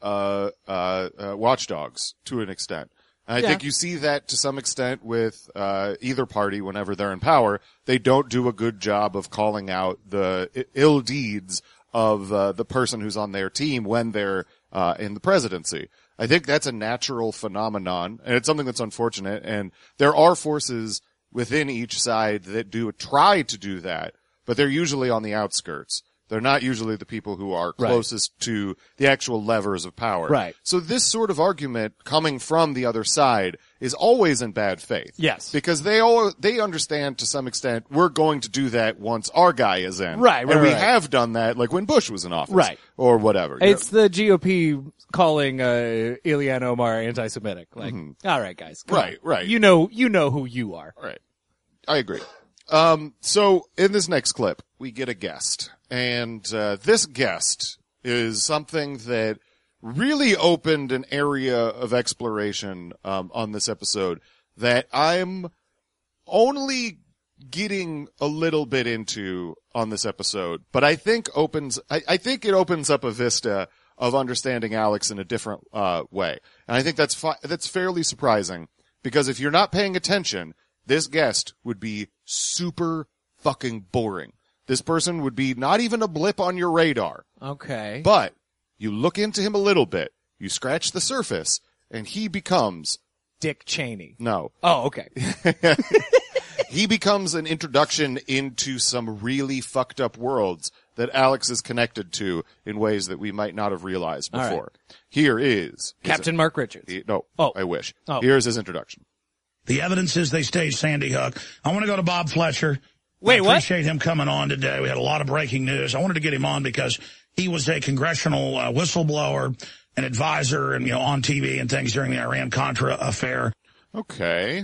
watchdogs to an extent. And I think you see that to some extent with either party whenever they're in power. They don't do a good job of calling out the ill deeds of the person who's on their team when they're in the presidency. I think that's a natural phenomenon, and it's something that's unfortunate. And there are forces within each side that do try to do that, but they're usually on the outskirts. They're not usually the people who are closest to the actual levers of power. Right. So this sort of argument coming from the other side is always in bad faith. Yes. Because they understand to some extent we're going to do that once our guy is in. Right. And we have done that like when Bush was in office. Right. Or whatever. It's the GOP calling Ilhan Omar anti-Semitic. Like, all right, guys. Right. You know who you are. Right. I agree. So in this next clip, we get a guest. And this guest is something that really opened an area of exploration on this episode that I'm only getting a little bit into on this episode, but I think it opens up a vista of understanding Alex in a different way. And I think that's fairly surprising, because if you're not paying attention, this guest would be super fucking boring. This person would be not even a blip on your radar. Okay. But you look into him a little bit, you scratch the surface, and he becomes Dick Cheney. No. Oh, okay. He becomes an introduction into some really fucked up worlds that Alex is connected to in ways that we might not have realized before. Right. Here is Captain Mark Richards. I wish. Here's his introduction. The evidence is they staged Sandy Hook. I want to go to Bob Fletcher. Wait, what? I appreciate him coming on today. We had a lot of breaking news. I wanted to get him on because he was a congressional whistleblower, an advisor, and on TV and things during the Iran-Contra affair. Okay.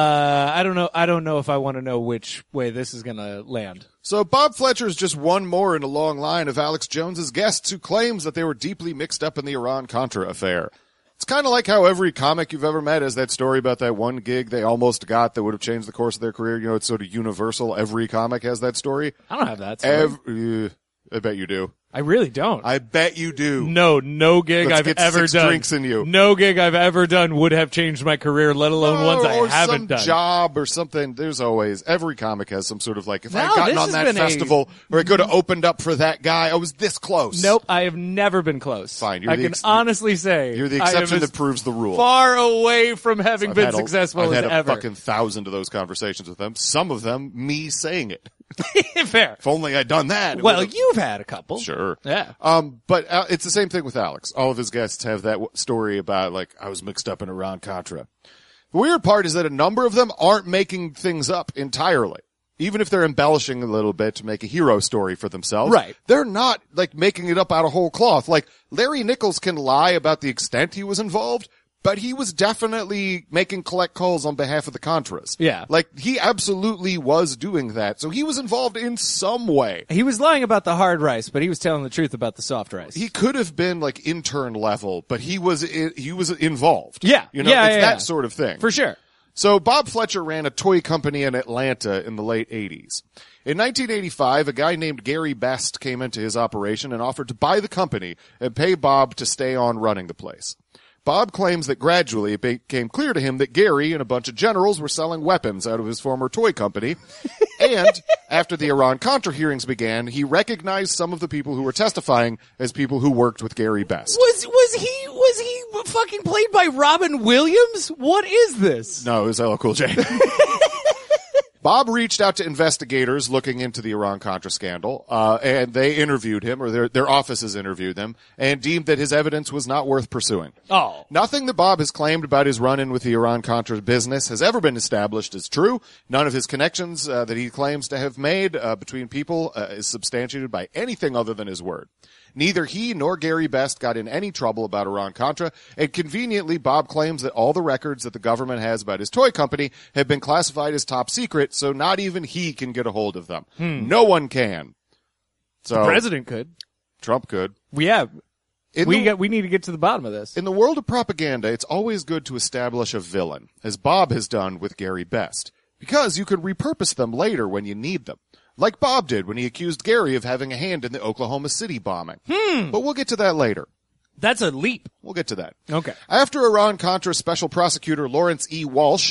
I don't know if I want to know which way this is going to land. So Bob Fletcher is just one more in a long line of Alex Jones's guests who claims that they were deeply mixed up in the Iran-Contra affair. It's kind of like how every comic you've ever met has that story about that one gig they almost got that would have changed the course of their career. It's sort of universal. Every comic has that story. I don't have that story. I bet you do. I really don't. I bet you do. No gig I've ever six done. Drinks in you. No gig I've ever done would have changed my career, let alone ones I haven't done. Or some job or something. There's always, every comic has some sort of like, if I had gotten on that festival or I could have opened up for that guy, I was this close. Nope, I have never been close. Fine. I can honestly say. You're the exception that proves the rule. Far away from having been successful as ever. I've had a fucking 1,000 of those conversations with them. Some of them, me saying it. Fair. If only I'd done that. Well, you've had a couple. Sure. Yeah. But it's the same thing with Alex. All of his guests have that story about, like, I was mixed up in Iran-Contra. The weird part is that a number of them aren't making things up entirely. Even if they're embellishing a little bit to make a hero story for themselves. Right. They're not, like, making it up out of whole cloth. Like, Larry Nichols can lie about the extent he was involved, but he was definitely making collect calls on behalf of the Contras. Yeah. Like, he absolutely was doing that. So he was involved in some way. He was lying about the hard rice, but he was telling the truth about the soft rice. He could have been, like, intern level, but he was involved. Yeah. It's that sort of thing. For sure. So Bob Fletcher ran a toy company in Atlanta in the late 80s. In 1985, a guy named Gary Best came into his operation and offered to buy the company and pay Bob to stay on running the place. Bob claims that gradually it became clear to him that Gary and a bunch of generals were selling weapons out of his former toy company. And after the Iran-Contra hearings began, he recognized some of the people who were testifying as people who worked with Gary Best. Was he fucking played by Robin Williams? What is this? No, it was LL Cool J. Bob reached out to investigators looking into the Iran-Contra scandal, and they interviewed him, or their offices interviewed them, and deemed that his evidence was not worth pursuing. Oh. Nothing that Bob has claimed about his run-in with the Iran-Contra business has ever been established as true. None of his connections that he claims to have made between people is substantiated by anything other than his word. Neither he nor Gary Best got in any trouble about Iran-Contra, and conveniently, Bob claims that all the records that the government has about his toy company have been classified as top secret, so not even he can get a hold of them. No one can. So The president could. Trump could. Yeah. We need to get to the bottom of this. In the world of propaganda, it's always good to establish a villain, as Bob has done with Gary Best, because you can repurpose them later when you need them. Like Bob did when he accused Gary of having a hand in the Oklahoma City bombing. But we'll get to that later. That's a leap. We'll get to that. Okay. After Iran-Contra Special Prosecutor Lawrence E. Walsh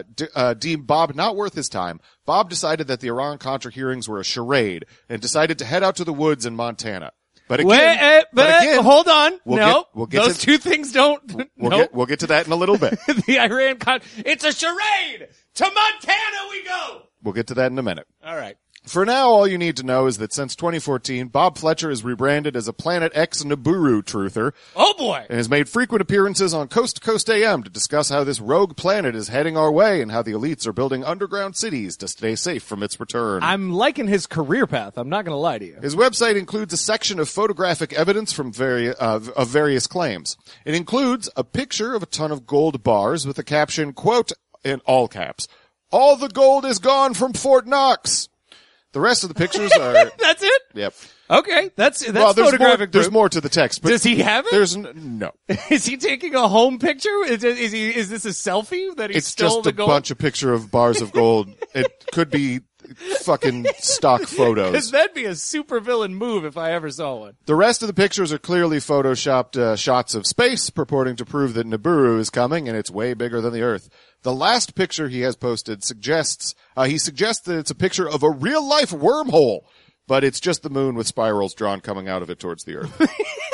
deemed Bob not worth his time, Bob decided that the Iran-Contra hearings were a charade and decided to head out to the woods in Montana. But again, hold on. We'll get those two things don't. We'll get to that in a little bit. The Iran-Contra. It's a charade. To Montana we go. We'll get to that in a minute. All right. For now, all you need to know is that since 2014, Bob Fletcher is rebranded as a Planet X Nibiru truther. Oh boy! And has made frequent appearances on Coast to Coast AM to discuss how this rogue planet is heading our way and how the elites are building underground cities to stay safe from its return. I'm liking his career path. I'm not going to lie to you. His website includes a section of photographic evidence from various claims. It includes a picture of a ton of gold bars with the caption, quote, in all caps, "All the gold is gone from Fort Knox." The rest of the pictures are... That's it? Yep. Okay, that's well, photographic there's more to the text. But does he have it? There's no. Is he taking a home picture? Is this a selfie that he stole the gold? It's just a bunch of picture of bars of gold. It could be fucking stock photos. Because that'd be a supervillain move if I ever saw one. The rest of the pictures are clearly photoshopped shots of space, purporting to prove that Nibiru is coming and it's way bigger than the Earth. The last picture he has posted suggests that it's a picture of a real-life wormhole, but it's just the moon with spirals drawn coming out of it towards the Earth.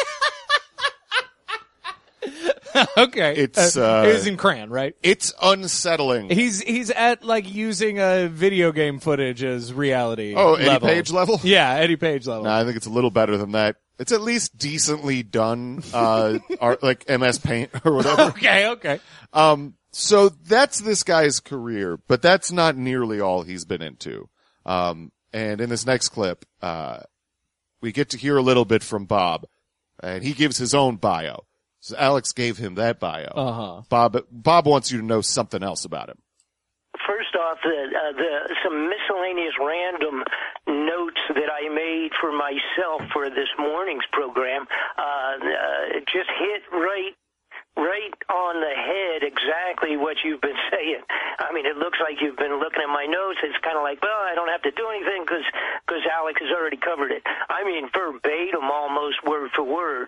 Okay. It's it was in crayon, right? It's unsettling. He's at like using a video game footage as reality. Oh, Eddie Page level? Yeah, Eddie Page level. No, I think it's a little better than that. It's at least decently done, art, like MS Paint or whatever. Okay. So that's this guy's career, but that's not nearly all he's been into. And in this next clip, we get to hear a little bit from Bob, and he gives his own bio. So Alex gave him that bio. Bob wants you to know something else about him. First off, some miscellaneous random notes that I made for myself for this morning's program just hit right on the head exactly what you've been saying. I mean, it looks like you've been looking at my notes. It's kind of like, well, I don't have to do anything because Alex has already covered it. I mean, verbatim, almost word for word.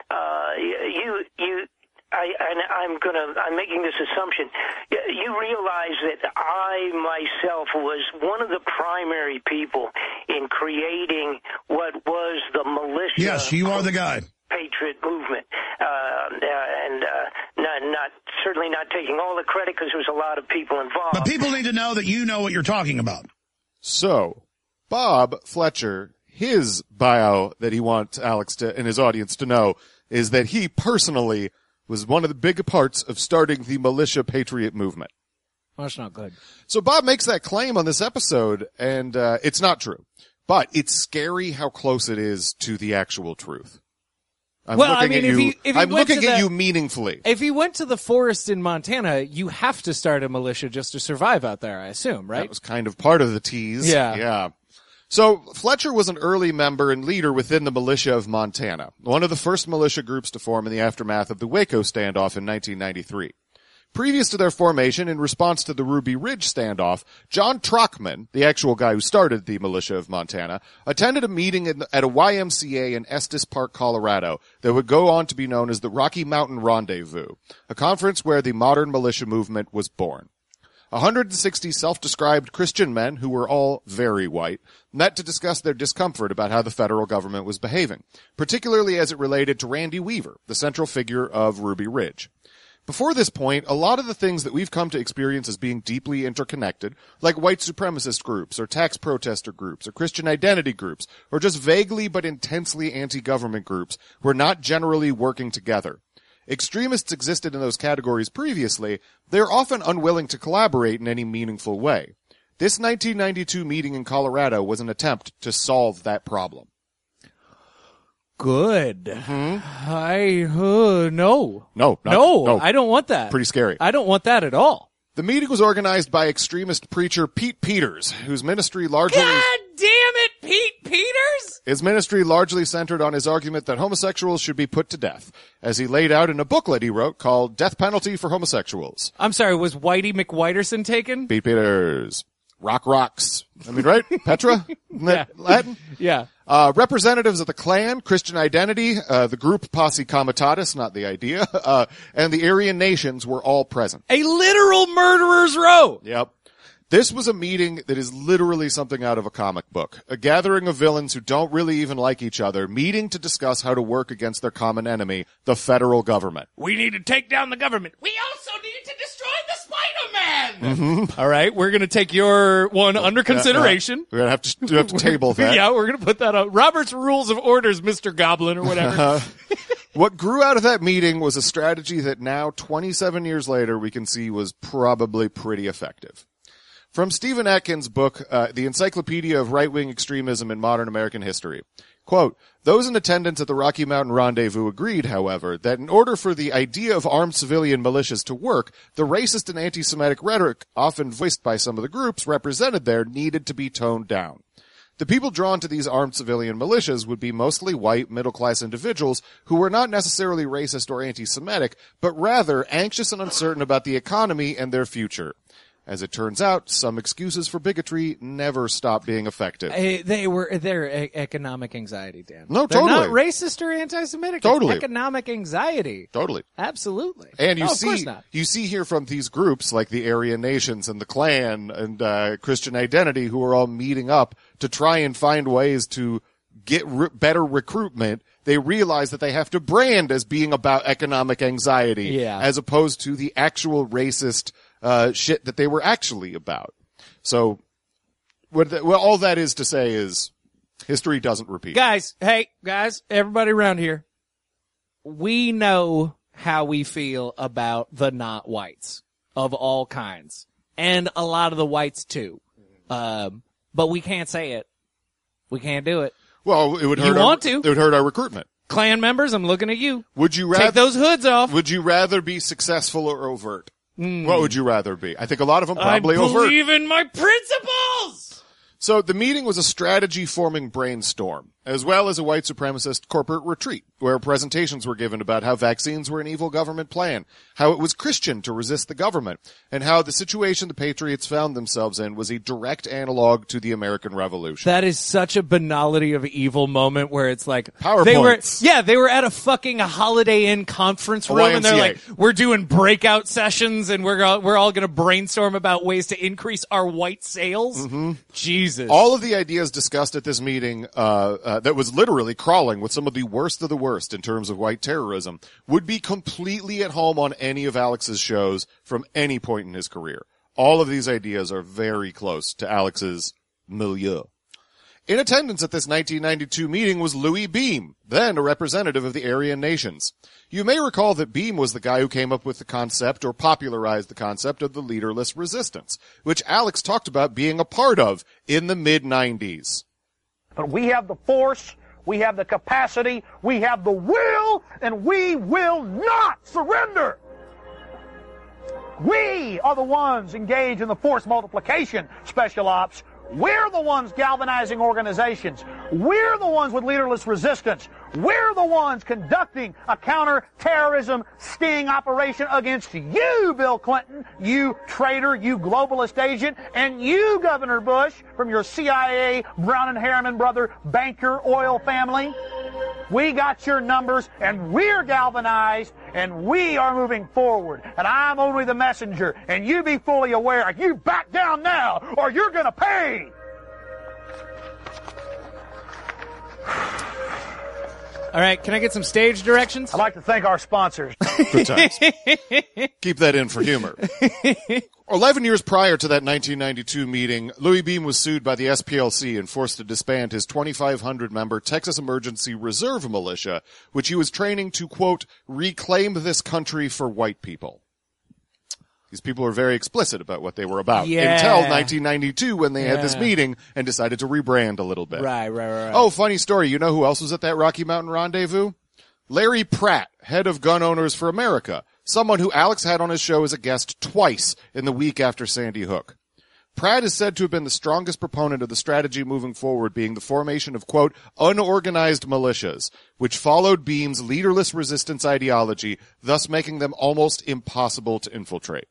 I'm making this assumption. You realize that I myself was one of the primary people in creating what was the militia. Yes, you are the guy. Patriot movement, and certainly not taking all the credit because there was a lot of people involved. But people need to know that you know what you're talking about. So, Bob Fletcher, his bio that he wants Alex and his audience to know is that he personally was one of the big parts of starting the militia patriot movement. Well, that's not good. So Bob makes that claim on this episode, and it's not true. But it's scary how close it is to the actual truth. I'm looking at you meaningfully. If he went to the forest in Montana, you have to start a militia just to survive out there, I assume, right? That was kind of part of the tease. Yeah. So Fletcher was an early member and leader within the militia of Montana, one of the first militia groups to form in the aftermath of the Waco standoff in 1993. Previous to their formation, in response to the Ruby Ridge standoff, John Trockman, the actual guy who started the militia of Montana, attended a meeting at a YMCA in Estes Park, Colorado, that would go on to be known as the Rocky Mountain Rendezvous, a conference where the modern militia movement was born. 160 self-described Christian men, who were all very white, met to discuss their discomfort about how the federal government was behaving, particularly as it related to Randy Weaver, the central figure of Ruby Ridge. Before this point, a lot of the things that we've come to experience as being deeply interconnected, like white supremacist groups, or tax protester groups, or Christian identity groups, or just vaguely but intensely anti-government groups, were not generally working together. Extremists existed in those categories previously, they are often unwilling to collaborate in any meaningful way. This 1992 meeting in Colorado was an attempt to solve that problem. Good. No, I don't want that. Pretty scary. I don't want that at all. The meeting was organized by extremist preacher Pete Peters, whose ministry largely... God damn it, Pete Peters! His ministry largely centered on his argument that homosexuals should be put to death, as he laid out in a booklet he wrote called Death Penalty for Homosexuals. I'm sorry, was Whitey McWhiterson taken? Pete Peters. Rocks. I mean, right? Petra? Yeah. Latin? Yeah. Representatives of the Klan, Christian Identity, the group Posse Comitatus, not the idea, and the Aryan Nations were all present. A literal murderer's row! Yep. This was a meeting that is literally something out of a comic book. A gathering of villains who don't really even like each other, meeting to discuss how to work against their common enemy, the federal government. We need to take down the government. We also need to destroy the Spider-Man! Mm-hmm. All right, we're going to take your one under consideration. We're going to have to table that. Yeah, we're going to put that on. Robert's Rules of Orders, Mr. Goblin, or whatever. What grew out of that meeting was a strategy that now, 27 years later, we can see was probably pretty effective. From Stephen Atkins' book, The Encyclopedia of Right-Wing Extremism in Modern American History, quote, those in attendance at the Rocky Mountain Rendezvous agreed, however, that in order for the idea of armed civilian militias to work, the racist and anti-Semitic rhetoric often voiced by some of the groups represented there needed to be toned down. The people drawn to these armed civilian militias would be mostly white, middle-class individuals who were not necessarily racist or anti-Semitic, but rather anxious and uncertain about the economy and their future. As it turns out, some excuses for bigotry never stop being effective. They're economic anxiety, Dan. No, They're totally. not racist or anti-Semitic. Totally. It's economic anxiety. Totally. Absolutely. And of course not. You see here from these groups like the Aryan Nations and the Klan and Christian Identity who are all meeting up to try and find ways to get better recruitment. They realize that they have to brand as being about economic anxiety as opposed to the actual racist shit that they were actually about. So, all that is to say is history doesn't repeat. Guys, everybody around here, we know how we feel about the not whites of all kinds. And a lot of the whites too. But we can't say it. We can't do it. Well, it would hurt. It would hurt our recruitment. Klan members, I'm looking at you. Would you rather take those hoods off? Would you rather be successful or overt? What would you rather be? I think a lot of them probably overt. I believe in my principles! So the meeting was a strategy-forming brainstorm, as well as a white supremacist corporate retreat, where presentations were given about how vaccines were an evil government plan, how it was Christian to resist the government, and how the situation the Patriots found themselves in was a direct analog to the American Revolution. That is such a banality of evil moment where it's like PowerPoints. They were at a fucking Holiday Inn conference room and they're like, we're doing breakout sessions and we're all going to brainstorm about ways to increase our white sales. Mm-hmm. Jesus. All of the ideas discussed at this meeting, that was literally crawling with some of the worst in terms of white terrorism, would be completely at home on any of Alex's shows from any point in his career. All of these ideas are very close to Alex's milieu. In attendance at this 1992 meeting was Louis Beam, then a representative of the Aryan Nations. You may recall that Beam was the guy who came up with the concept or popularized the concept of the leaderless resistance, which Alex talked about being a part of in the mid-90s. But we have the force, we have the capacity, we have the will, and we will not surrender. We are the ones engaged in the force multiplication, Special Ops. We're the ones galvanizing organizations. We're the ones with leaderless resistance. We're the ones conducting a counter-terrorism sting operation against you, Bill Clinton, you traitor, you globalist agent, and you, Governor Bush, from your CIA, Brown and Harriman brother, banker, oil family. We got your numbers, and we're galvanized, and we are moving forward. And I'm only the messenger, and you be fully aware. You back down now, or you're going to pay. All right, can I get some stage directions? I'd like to thank our sponsors. Good times. Keep that in for humor. 11 years prior to that 1992 meeting, Louis Beam was sued by the SPLC and forced to disband his 2,500-member Texas Emergency Reserve Militia, which he was training to, quote, reclaim this country for white people. These people were very explicit about what they were about until 1992 when they had this meeting and decided to rebrand a little bit. Right. Oh, funny story. You know who else was at that Rocky Mountain rendezvous? Larry Pratt, head of Gun Owners for America, someone who Alex had on his show as a guest twice in the week after Sandy Hook. Pratt is said to have been the strongest proponent of the strategy moving forward being the formation of, quote, unorganized militias, which followed Beam's leaderless resistance ideology, thus making them almost impossible to infiltrate.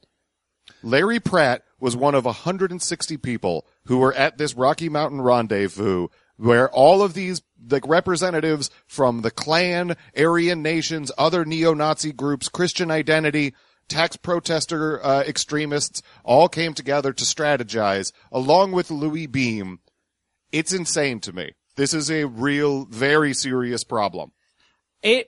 Larry Pratt was one of 160 people who were at this Rocky Mountain rendezvous where all of these representatives from the Klan, Aryan nations, other neo-Nazi groups, Christian identity, tax protester extremists all came together to strategize along with Louis Beam. It's insane to me. This is a real, very serious problem. It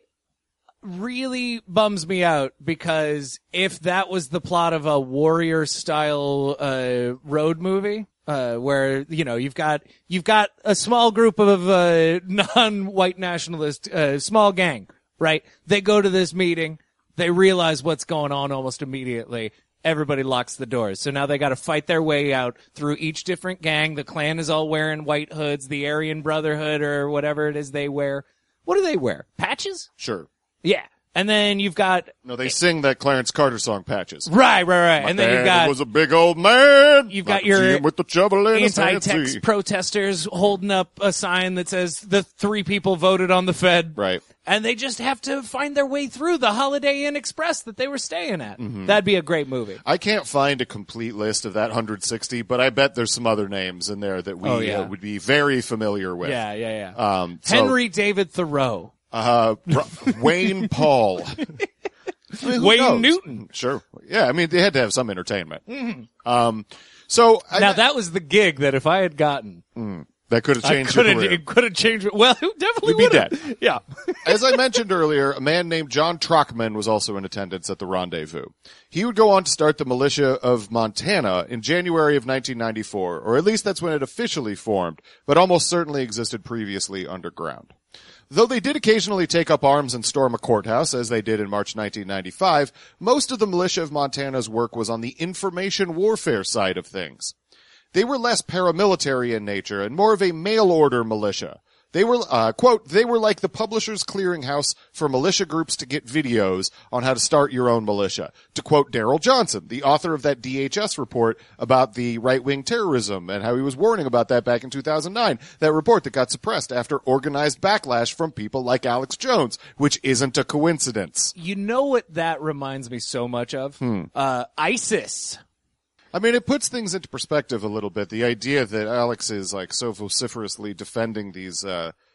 really bums me out because if that was the plot of a warrior style road movie where you've got a small group of non-white nationalist small gang, right? They go to this meeting, they realize what's going on almost immediately. Everybody locks the doors. So now they got to fight their way out through each different gang. The Klan is all wearing white hoods, the Aryan Brotherhood or whatever it is they wear. What do they wear? Patches? Sure. Yeah. And then you've got... No, they sing that Clarence Carter song, Patches. Right. And then you've got... was a big old man. You've got your with the shovel in his anti-tax protesters holding up a sign that says the 3 people voted on the Fed. Right. And they just have to find their way through the Holiday Inn Express that they were staying at. Mm-hmm. That'd be a great movie. I can't find a complete list of that 160, but I bet there's some other names in there that we would be very familiar with. Yeah. Henry David Thoreau. Wayne Paul. Wayne Newton. Sure. Yeah, I mean, they had to have some entertainment. Mm-hmm. That was the gig that if I had gotten... That could have changed your career. It could have changed... Well, it definitely would have. You'd be dead. Yeah. As I mentioned earlier, a man named John Trockman was also in attendance at the rendezvous. He would go on to start the Militia of Montana in January of 1994, or at least that's when it officially formed, but almost certainly existed previously underground. Though they did occasionally take up arms and storm a courthouse, as they did in March 1995, most of the Militia of Montana's work was on the information warfare side of things. They were less paramilitary in nature and more of a mail-order militia. They were, quote, they were like the Publishers Clearinghouse for militia groups to get videos on how to start your own militia. To quote Daryl Johnson, the author of that DHS report about the right-wing terrorism and how he was warning about that back in 2009. That report that got suppressed after organized backlash from people like Alex Jones, which isn't a coincidence. You know what that reminds me so much of? ISIS. I mean, it puts things into perspective a little bit. The idea that Alex is like so vociferously defending these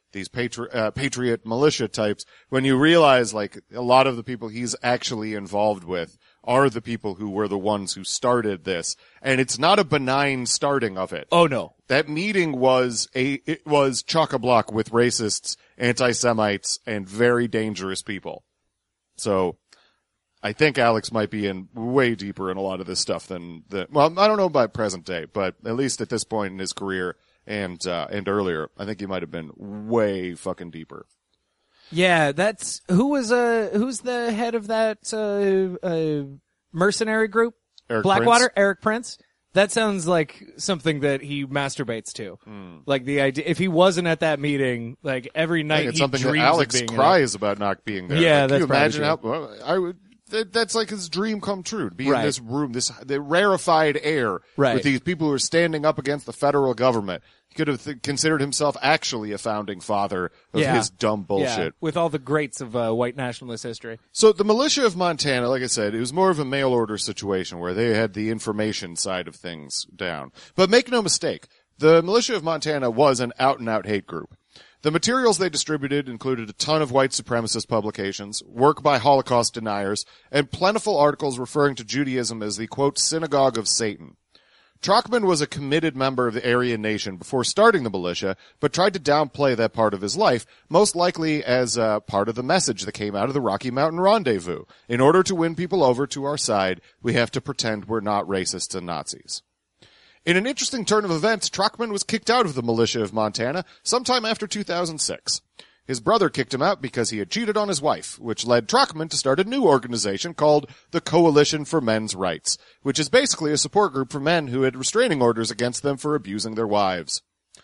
patriot militia types, when you realize like a lot of the people he's actually involved with are the people who were the ones who started this, and it's not a benign starting of it. Oh no, that meeting was chock-a-block with racists, anti-Semites, and very dangerous people. So. I think Alex might be in way deeper in a lot of this stuff than well, I don't know about present day, but at least at this point in his career and earlier, I think he might have been way fucking deeper. Yeah, who's the head of that, mercenary group? Eric Blackwater? Prince? Eric Prince? That sounds like something that he masturbates to. Like the idea, if he wasn't at that meeting, like every night it's he something dreams that Alex of being cries about not being there. Yeah, like, that's can you imagine true. I would that's like his dream come true, to be in this room, the rarefied air with these people who are standing up against the federal government. He could have considered himself actually a founding father of his dumb bullshit. Yeah, with all the greats of white nationalist history. So the militia of Montana, like I said, it was more of a mail order situation where they had the information side of things down. But make no mistake, the militia of Montana was an out-and-out hate group. The materials they distributed included a ton of white supremacist publications, work by Holocaust deniers, and plentiful articles referring to Judaism as the, quote, synagogue of Satan. Trockman was a committed member of the Aryan Nation before starting the militia, but tried to downplay that part of his life, most likely as part of the message that came out of the Rocky Mountain Rendezvous. In order to win people over to our side, we have to pretend we're not racists and Nazis. In an interesting turn of events, Trockman was kicked out of the militia of Montana sometime after 2006. His brother kicked him out because he had cheated on his wife, which led Trockman to start a new organization called the Coalition for Men's Rights, which is basically a support group for men who had restraining orders against them for abusing their wives.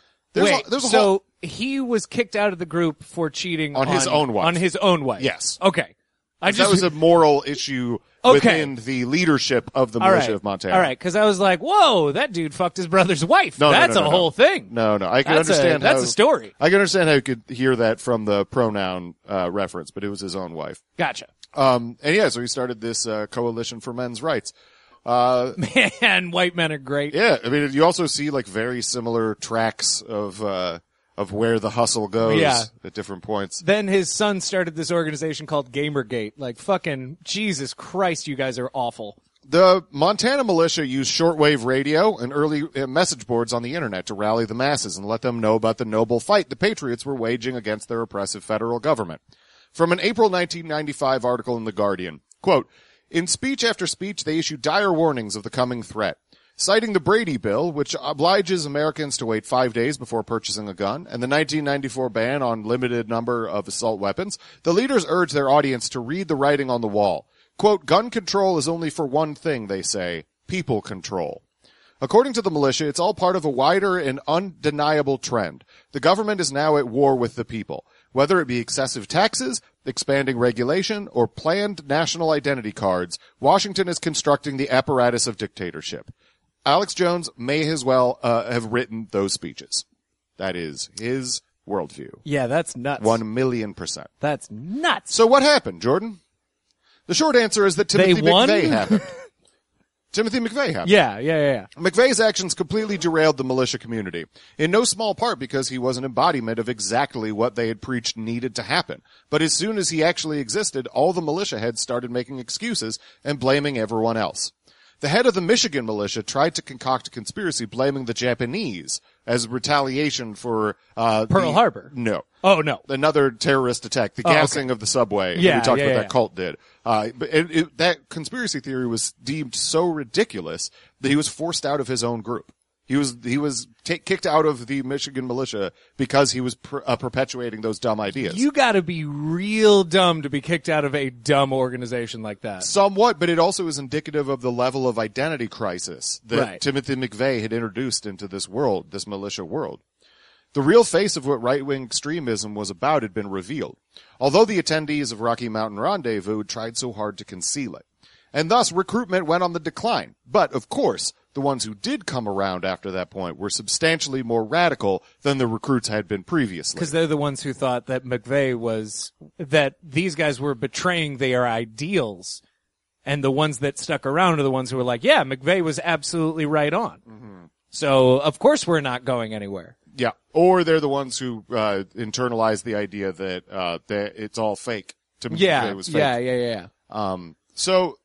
He was kicked out of the group for cheating on his own wife. On his own wife. Yes. Okay. That was a moral issue within the leadership of the militia of Montana. All right, because I was like, whoa, that dude fucked his brother's wife. That's a whole thing. No, I can understand that's a story. I can understand how you could hear that from the pronoun reference, but it was his own wife. Gotcha. So he started this Coalition for Men's Rights. Man, white men are great. Yeah, I mean, you also see like very similar tracks of where the hustle goes at different points. Then his son started this organization called Gamergate. Like, fucking Jesus Christ, you guys are awful. The Montana militia used shortwave radio and early message boards on the internet to rally the masses and let them know about the noble fight the patriots were waging against their oppressive federal government. From an April 1995 article in The Guardian, quote, in speech after speech, they issued dire warnings of the coming threat. Citing the Brady Bill, which obliges Americans to wait 5 days before purchasing a gun, and the 1994 ban on limited number of assault weapons, the leaders urge their audience to read the writing on the wall. Quote, gun control is only for one thing, they say, people control. According to the militia, it's all part of a wider and undeniable trend. The government is now at war with the people. Whether it be excessive taxes, expanding regulation, or planned national identity cards, Washington is constructing the apparatus of dictatorship. Alex Jones may as well have written those speeches. That is his worldview. Yeah, that's nuts. 1,000,000%. That's nuts. So what happened, Jordan? The short answer is that Timothy McVeigh happened. Timothy McVeigh happened. Yeah. McVeigh's actions completely derailed the militia community, in no small part because he was an embodiment of exactly what they had preached needed to happen. But as soon as he actually existed, all the militia heads started making excuses and blaming everyone else. The head of the Michigan militia tried to concoct a conspiracy blaming the Japanese as retaliation for Pearl Harbor. No. Oh, no. Another terrorist attack, the gassing of the subway. Yeah, we talked about that cult did. But that conspiracy theory was deemed so ridiculous that he was forced out of his own group. He was kicked out of the Michigan militia because he was perpetuating those dumb ideas. You gotta be real dumb to be kicked out of a dumb organization like that. Somewhat, but it also is indicative of the level of identity crisis that Timothy McVeigh had introduced into this world, this militia world. The real face of what right-wing extremism was about had been revealed, although the attendees of Rocky Mountain Rendezvous tried so hard to conceal it. And thus, recruitment went on the decline. But, of course, the ones who did come around after that point were substantially more radical than the recruits had been previously. Because they're the ones who thought that that these guys were betraying their ideals. And the ones that stuck around are the ones who were like, yeah, McVeigh was absolutely right on. Mm-hmm. So, of course we're not going anywhere. Yeah. Or they're the ones who internalized the idea that it's all fake. McVeigh was fake. Yeah. So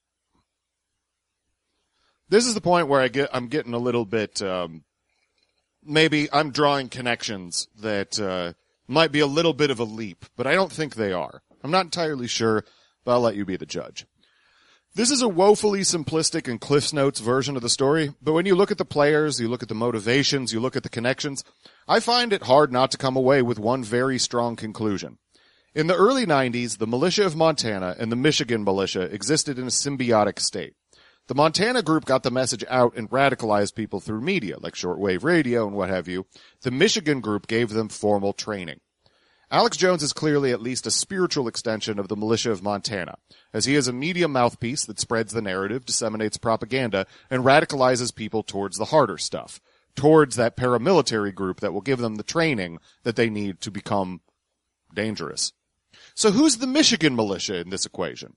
this is the point where I'm getting a little bit, maybe I'm drawing connections that might be a little bit of a leap, but I don't think they are. I'm not entirely sure, but I'll let you be the judge. This is a woefully simplistic and Cliff's Notes version of the story, but when you look at the players, you look at the motivations, you look at the connections, I find it hard not to come away with one very strong conclusion. In the early 90s, the militia of Montana and the Michigan militia existed in a symbiotic state. The Montana group got the message out and radicalized people through media, like shortwave radio and what have you. The Michigan group gave them formal training. Alex Jones is clearly at least a spiritual extension of the militia of Montana, as he is a media mouthpiece that spreads the narrative, disseminates propaganda, and radicalizes people towards the harder stuff, towards that paramilitary group that will give them the training that they need to become dangerous. So who's the Michigan militia in this equation?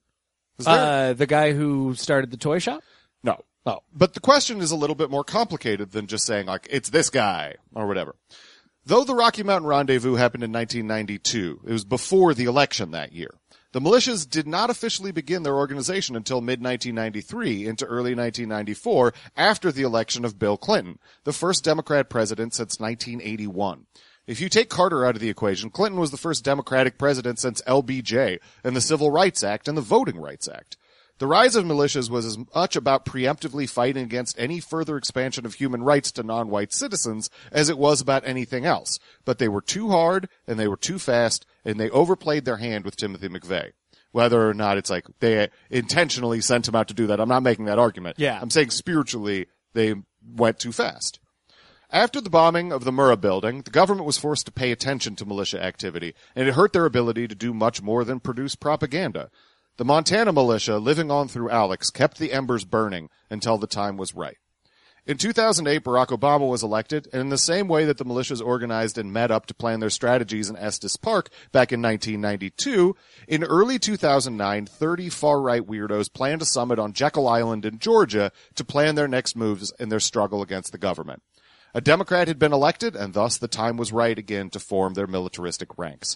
The guy who started the toy shop? No. Oh. But the question is a little bit more complicated than just saying, like, it's this guy, or whatever. Though the Rocky Mountain Rendezvous happened in 1992, it was before the election that year. The militias did not officially begin their organization until mid-1993 into early 1994, after the election of Bill Clinton, the first Democrat president since 1981. If you take Carter out of the equation, Clinton was the first Democratic president since LBJ and the Civil Rights Act and the Voting Rights Act. The rise of militias was as much about preemptively fighting against any further expansion of human rights to non-white citizens as it was about anything else. But they were too hard, and they were too fast, and they overplayed their hand with Timothy McVeigh. Whether or not it's like they intentionally sent him out to do that, I'm not making that argument. Yeah. I'm saying spiritually, they went too fast. After the bombing of the Murrah building, the government was forced to pay attention to militia activity, and it hurt their ability to do much more than produce propaganda. The Montana militia, living on through Alex, kept the embers burning until the time was right. In 2008, Barack Obama was elected, and in the same way that the militias organized and met up to plan their strategies in Estes Park back in 1992, in early 2009, 30 far-right weirdos planned a summit on Jekyll Island in Georgia to plan their next moves in their struggle against the government. A Democrat had been elected, and thus the time was right again to form their militaristic ranks.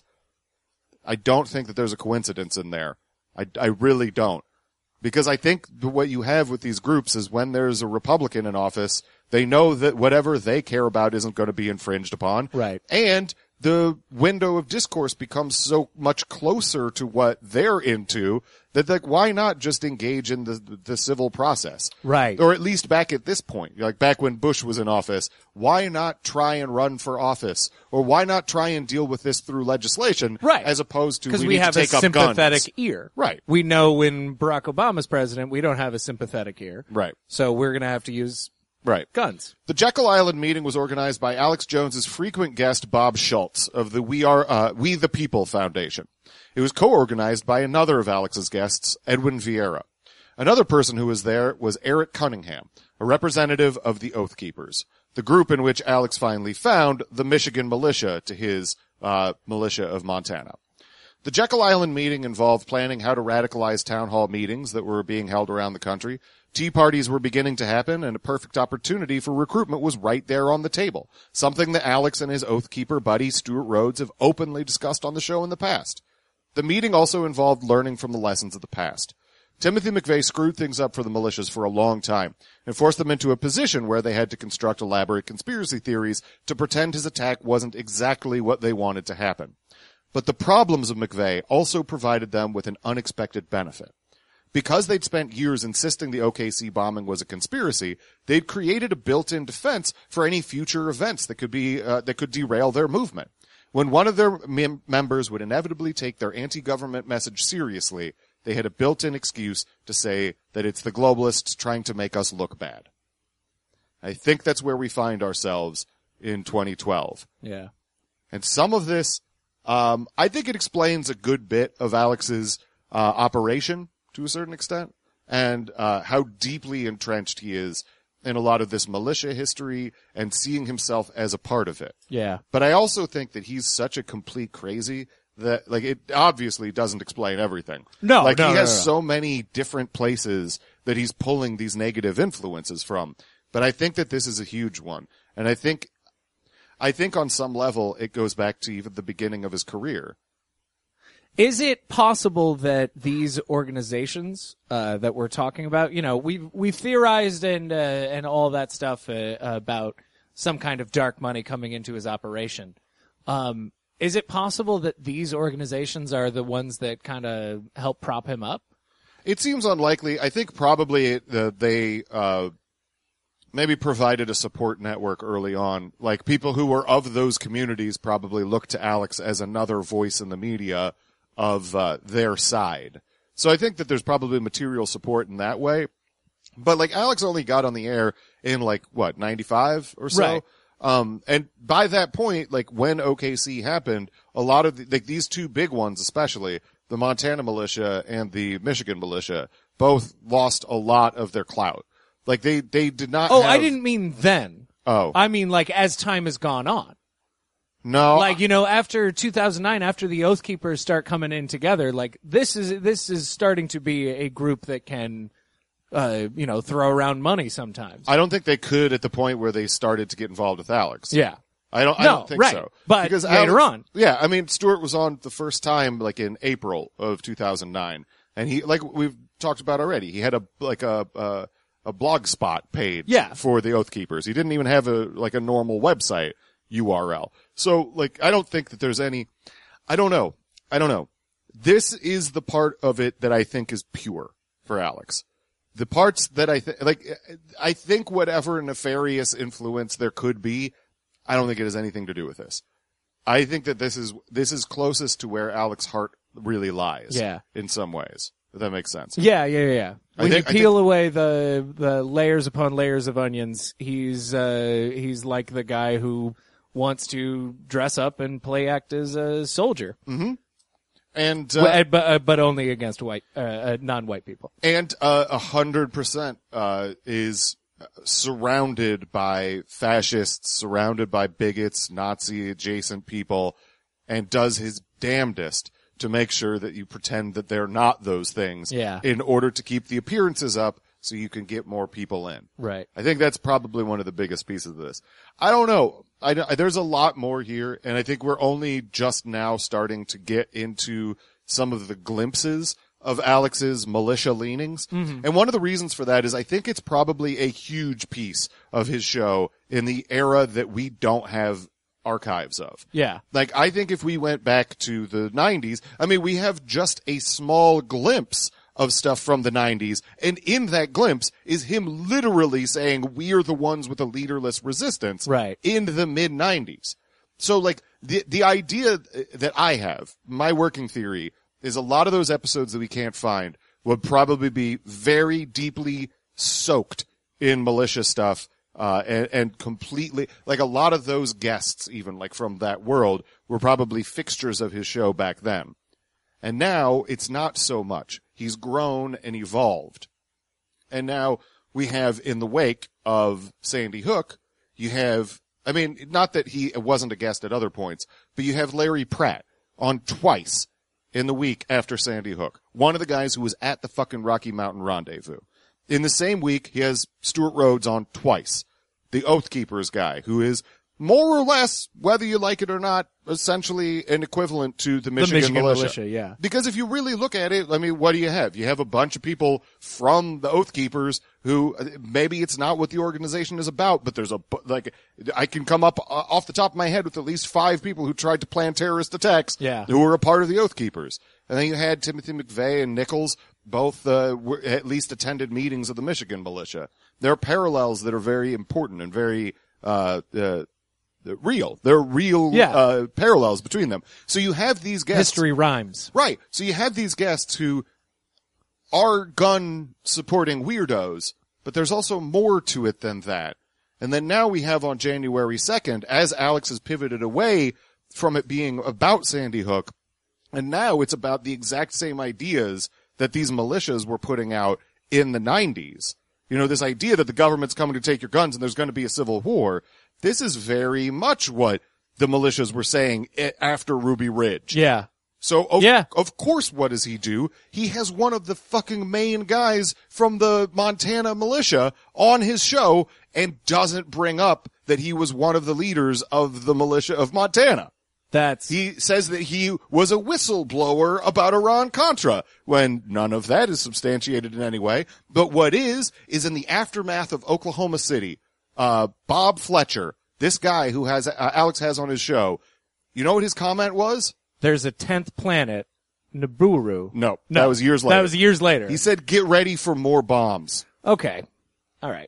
I don't think that there's a coincidence in there. I really don't. Because I think what you have with these groups is when there's a Republican in office, they know that whatever they care about isn't going to be infringed upon. Right. And the window of discourse becomes so much closer to what they're into that, like, why not just engage in the civil process? Right. Or at least back at this point, like back when Bush was in office, why not try and run for office? Or why not try and deal with this through legislation? Right. As opposed to because we have a sympathetic ear. Right. We know when Barack Obama's president, we don't have a sympathetic ear. Right. So we're going to have to use guns. The Jekyll Island meeting was organized by Alex Jones's frequent guest Bob Schultz of the We the People Foundation. It was co-organized by another of Alex's guests, Edwin Vieira. Another person who was there was Eric Cunningham, a representative of the Oath Keepers, the group in which Alex finally found the Michigan militia to his militia of Montana. The Jekyll Island meeting involved planning how to radicalize town hall meetings that were being held around the country. Tea parties were beginning to happen, and a perfect opportunity for recruitment was right there on the table, something that Alex and his Oath Keeper buddy Stuart Rhodes have openly discussed on the show in the past. The meeting also involved learning from the lessons of the past. Timothy McVeigh screwed things up for the militias for a long time and forced them into a position where they had to construct elaborate conspiracy theories to pretend his attack wasn't exactly what they wanted to happen. But the problems of McVeigh also provided them with an unexpected benefit. Because they'd spent years insisting the OKC bombing was a conspiracy, they'd created a built-in defense for any future events that could derail their movement. When one of their members would inevitably take their anti-government message seriously, they had a built-in excuse to say that it's the globalists trying to make us look bad. I think that's where we find ourselves in 2012. Yeah. And some of this, I think it explains a good bit of Alex's operation to a certain extent, and how deeply entrenched he is in a lot of this militia history and seeing himself as a part of it. Yeah. But I also think that he's such a complete crazy that, like, it obviously doesn't explain everything. No, like, he has so many different places that he's pulling these negative influences from. But I think that this is a huge one. And I think on some level it goes back to even the beginning of his career. Is it possible that these organizations that we're talking about, you know, we've theorized and all that stuff about some kind of dark money coming into his operation? Is it possible that these organizations are the ones that kind of help prop him up? It seems unlikely. I think probably they maybe provided a support network early on. Like, people who were of those communities probably looked to Alex as another voice in the media of their side. So I think that there's probably material support in that way. But, like, Alex only got on the air in, like, 95 or so? Right. And by that point, like, when OKC happened, a lot of these two big ones, especially the Montana militia and the Michigan militia, both lost a lot of their clout. Like they did not. Oh, I didn't mean then. Oh, I mean like as time has gone on. No, like after 2009, after the Oath Keepers start coming in together, like this is starting to be a group that can, throw around money sometimes. I don't think they could at the point where they started to get involved with Alex. Yeah. I don't think so. But because later on. Yeah, I mean, Stewart was on the first time, like in April of 2009. And he, like we've talked about already, he had a blog spot page for the Oath Keepers. He didn't even have a normal website URL. So, I don't think that there's any, I don't know. This is the part of it that I think is pure for Alex. The parts that I think whatever nefarious influence there could be, I don't think it has anything to do with this. I think that this is closest to where Alex's heart really lies. Yeah. In some ways. If that makes sense. Yeah. When you peel away the layers upon layers of onions, he's like the guy who wants to dress up and act as a soldier. Mm-hmm. And but only against non-white people. And 100% is surrounded by fascists, surrounded by bigots, Nazi adjacent people, and does his damnedest to make sure that you pretend that they're not those things in order to keep the appearances up so you can get more people in. Right. I think that's probably one of the biggest pieces of this. I don't know. There's a lot more here, and I think we're only just now starting to get into some of the glimpses of Alex's militia leanings. Mm-hmm. And one of the reasons for that is I think it's probably a huge piece of his show in the era that we don't have archives of. Yeah. I think if we went back to the 90s, we have just a small glimpse of stuff from the 90s, and in that glimpse is him literally saying, we're the ones with a leaderless resistance in the mid-90s. So, the idea that I have, my working theory, is a lot of those episodes that we can't find would probably be very deeply soaked in militia stuff, and completely, a lot of those guests, even, from that world, were probably fixtures of his show back then. And now, it's not so much. He's grown and evolved. And now, we have, in the wake of Sandy Hook, you have, not that he wasn't a guest at other points, but you have Larry Pratt on twice in the week after Sandy Hook. One of the guys who was at the fucking Rocky Mountain Rendezvous. In the same week, he has Stewart Rhodes on twice. The Oath Keepers guy, who is more or less, whether you like it or not, essentially an equivalent to the Michigan militia. Yeah. Because if you really look at it, what do you have? You have a bunch of people from the Oath Keepers who, maybe it's not what the organization is about, but there's I can come up off the top of my head with at least 5 people who tried to plan terrorist attacks who were a part of the Oath Keepers. And then you had Timothy McVeigh and Nichols, both at least attended meetings of the Michigan militia. There are parallels that are very important and very real. There are real parallels between them. So you have these guests. History rhymes. Right. So you have these guests who are gun-supporting weirdos, but there's also more to it than that. And then now we have on January 2nd, as Alex has pivoted away from it being about Sandy Hook, and now it's about the exact same ideas that these militias were putting out in the 90s. This idea that the government's coming to take your guns and there's going to be a civil war. This is very much what the militias were saying after Ruby Ridge. Yeah. So, of course, what does he do? He has one of the fucking main guys from the Montana militia on his show and doesn't bring up that he was one of the leaders of the militia of Montana. He says that he was a whistleblower about Iran-Contra, when none of that is substantiated in any way. But what is in the aftermath of Oklahoma City, Bob Fletcher, this guy who Alex has on his show, you know what his comment was? There's a 10th planet, Nibiru. No, that was years later. That was years later. He said, get ready for more bombs. Okay. All right.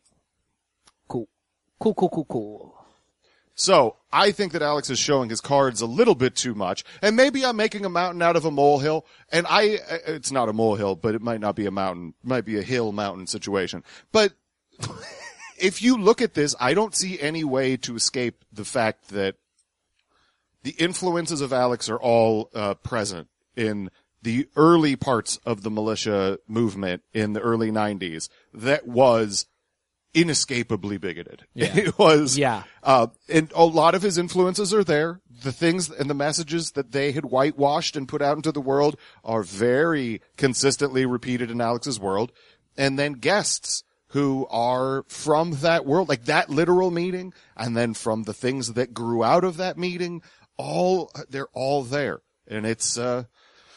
Cool. So, I think that Alex is showing his cards a little bit too much, and maybe I'm making a mountain out of a molehill, and it's not a molehill, but it might not be a mountain. It might be a hill-mountain situation. But if you look at this, I don't see any way to escape the fact that the influences of Alex are all present in the early parts of the militia movement in the early 90s that was inescapably bigoted. Yeah. It was, yeah. And a lot of his influences are there. The things and the messages that they had whitewashed and put out into the world are very consistently repeated in Alex's world. And then guests who are from that world, like that literal meeting, and then from the things that grew out of that meeting, they're all there. And it's a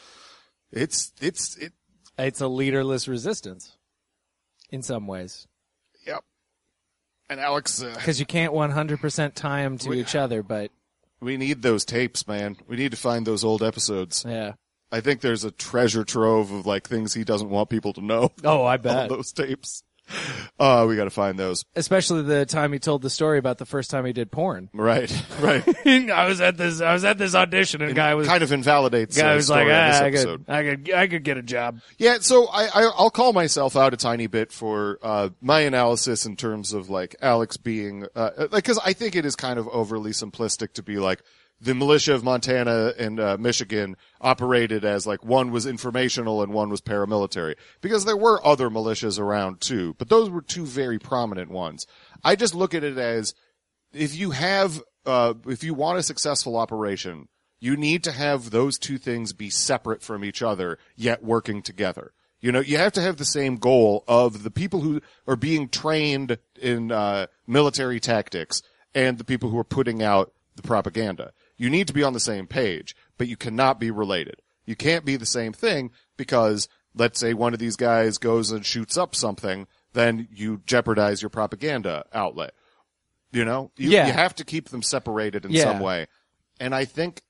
leaderless resistance in some ways. Yep. And Alex, because you can't 100% tie them to each other, but we need those tapes, man. We need to find those old episodes. Yeah. I think there's a treasure trove of like things he doesn't want people to know. Oh, I bet. On those tapes. We got to find those. Especially the time he told the story about the first time he did porn. Right. I was at this audition, and guy was kind of invalidates. Guy was like, I could get a job. Yeah. So I'll call myself out a tiny bit for my analysis in terms of like Alex being because I think it is kind of overly simplistic to be like, the militia of Montana and Michigan operated as like one was informational and one was paramilitary, because there were other militias around too, but those were two very prominent ones. I just look at it as if you want a successful operation, you need to have those two things be separate from each other, yet working together. You know, you have to have the same goal of the people who are being trained in military tactics and the people who are putting out the propaganda. You need to be on the same page, but you cannot be related. You can't be the same thing because, let's say one of these guys goes and shoots up something, then you jeopardize your propaganda outlet. You know? You have to keep them separated in some way. And I think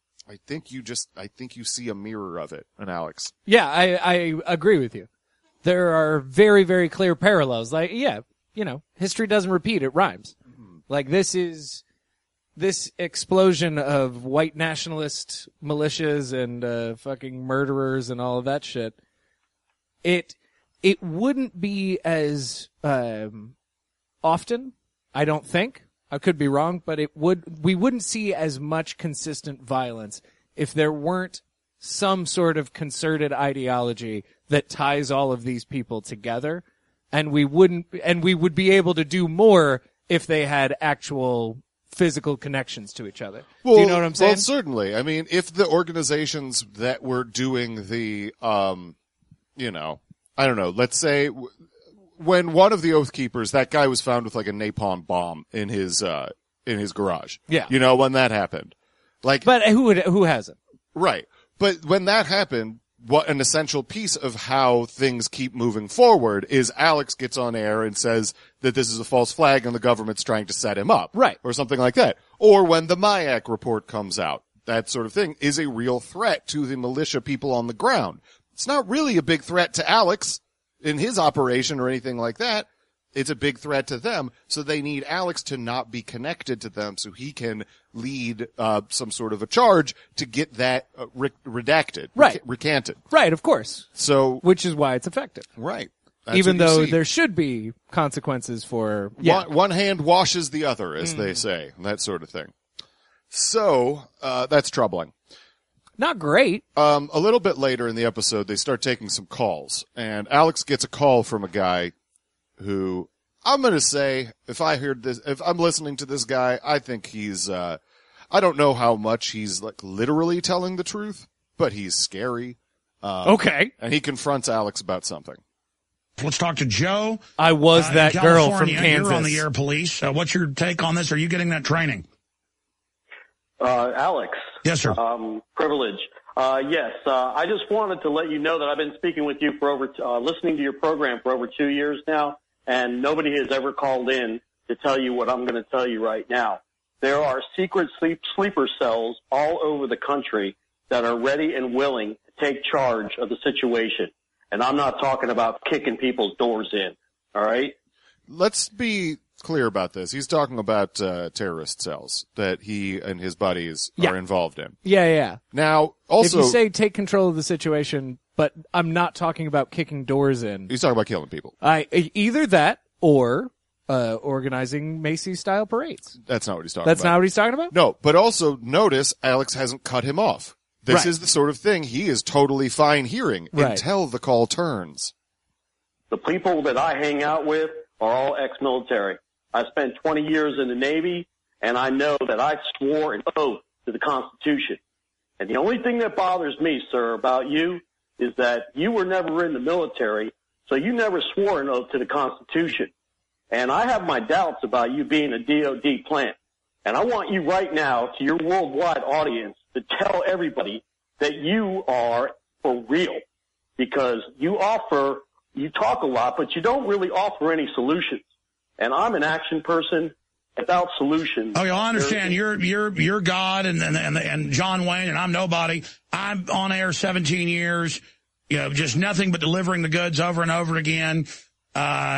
you see a mirror of it in Alex. Yeah, I agree with you. There are very, very clear parallels. Like, history doesn't repeat, it rhymes. Mm-hmm. Like, this explosion of white nationalist militias and fucking murderers and all of that shit, it wouldn't be as often, I don't think. I could be wrong, but we wouldn't see as much consistent violence if there weren't some sort of concerted ideology that ties all of these people together, and we would be able to do more if they had actual physical connections to each other. Well, do you know what I'm saying? Well, certainly. I mean, if the organizations that were doing the, I don't know, let's say when one of the Oath Keepers, that guy was found with like a napalm bomb in his garage. Yeah. You know, when that happened. Like, but who hasn't? Right. But when that happened, what an essential piece of how things keep moving forward is Alex gets on air and says that this is a false flag and the government's trying to set him up. Right. Or something like that. Or when the MIAC report comes out, that sort of thing is a real threat to the militia people on the ground. It's not really a big threat to Alex in his operation or anything like that. It's a big threat to them, so they need Alex to not be connected to them so he can lead some sort of a charge to get that redacted, right. Recanted. Right, of course. So, which is why it's effective. Right. That's even though there should be consequences for... Yeah. One hand washes the other, as they say, that sort of thing. So, that's troubling. Not great. A little bit later in the episode, they start taking some calls, and Alex gets a call from a guy who, I'm gonna say, if I'm listening to this guy, I think he's, I don't know how much he's like literally telling the truth, but he's scary. Okay. And he confronts Alex about something. Let's talk to Joe. I was that girl from Kansas. You're on the air police. What's your take on this? Are you getting that training? Alex. Yes, sir. Privilege. Yes. I just wanted to let you know that I've been speaking with you for listening to your program for over 2 years now, and nobody has ever called in to tell you what I'm going to tell you right now. There are secret sleeper cells all over the country that are ready and willing to take charge of the situation. And I'm not talking about kicking people's doors in. All right? Let's be clear about this. He's talking about terrorist cells that he and his buddies are involved in. Yeah. Now, also, if you say take control of the situation, but I'm not talking about kicking doors in. He's talking about killing people. Either that or organizing Macy's-style parades. That's not what he's talking about. That's not what he's talking about? No, but also notice Alex hasn't cut him off. This is the sort of thing he is totally fine hearing until the call turns. The people that I hang out with are all ex-military. I spent 20 years in the Navy, and I know that I swore an oath to the Constitution. And the only thing that bothers me, sir, about you is that you were never in the military, so you never swore an oath to the Constitution. And I have my doubts about you being a DOD plant. And I want you right now, to your worldwide audience, to tell everybody that you are for real. Because you talk a lot, but you don't really offer any solutions. And I'm an action person without solutions. Oh, I understand. You're God and John Wayne, and I'm nobody. I'm on air 17 years, just nothing but delivering the goods over and over again. But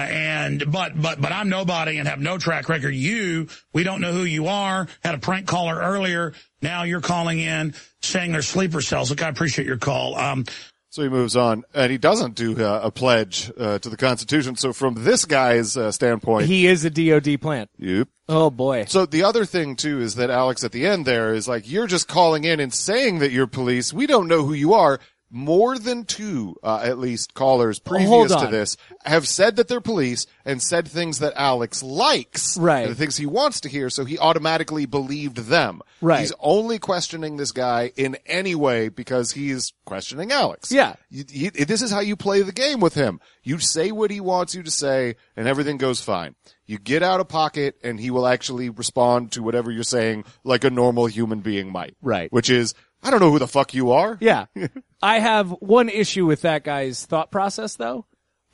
I'm nobody and have no track record. We don't know who you are. Had a prank caller earlier. Now you're calling in saying they're sleeper cells. Look, I appreciate your call. So he moves on, and he doesn't do a pledge to the Constitution. So from this guy's standpoint, he is a DOD plant. Yep. Oh boy. So the other thing too is that Alex at the end there is like, you're just calling in and saying that you're police. We don't know who you are. More than two, at least, callers previous to this have said that they're police and said things that Alex likes. Right. The things he wants to hear, so he automatically believed them. Right. He's only questioning this guy in any way because he's questioning Alex. Yeah. This is how you play the game with him. You say what he wants you to say and everything goes fine. You get out of pocket and he will actually respond to whatever you're saying like a normal human being might. Right. Which is, I don't know who the fuck you are. Yeah. I have one issue with that guy's thought process, though.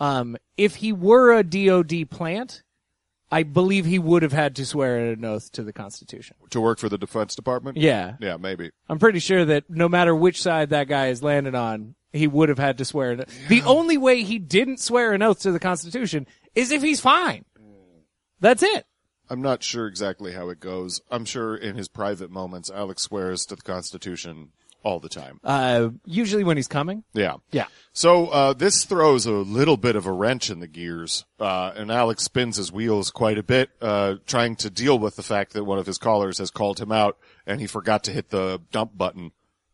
If he were a DOD plant, I believe he would have had to swear an oath to the Constitution. To work for the Defense Department? Yeah. Yeah, maybe. I'm pretty sure that no matter which side that guy is landed on, he would have had to swear an oath. Yeah. The only way he didn't swear an oath to the Constitution is if he's fine. That's it. I'm not sure exactly how it goes. I'm sure in his private moments, Alex swears to the Constitution all the time. Usually when he's coming. Yeah. Yeah. So, this throws a little bit of a wrench in the gears, and Alex spins his wheels quite a bit, trying to deal with the fact that one of his callers has called him out and he forgot to hit the dump button.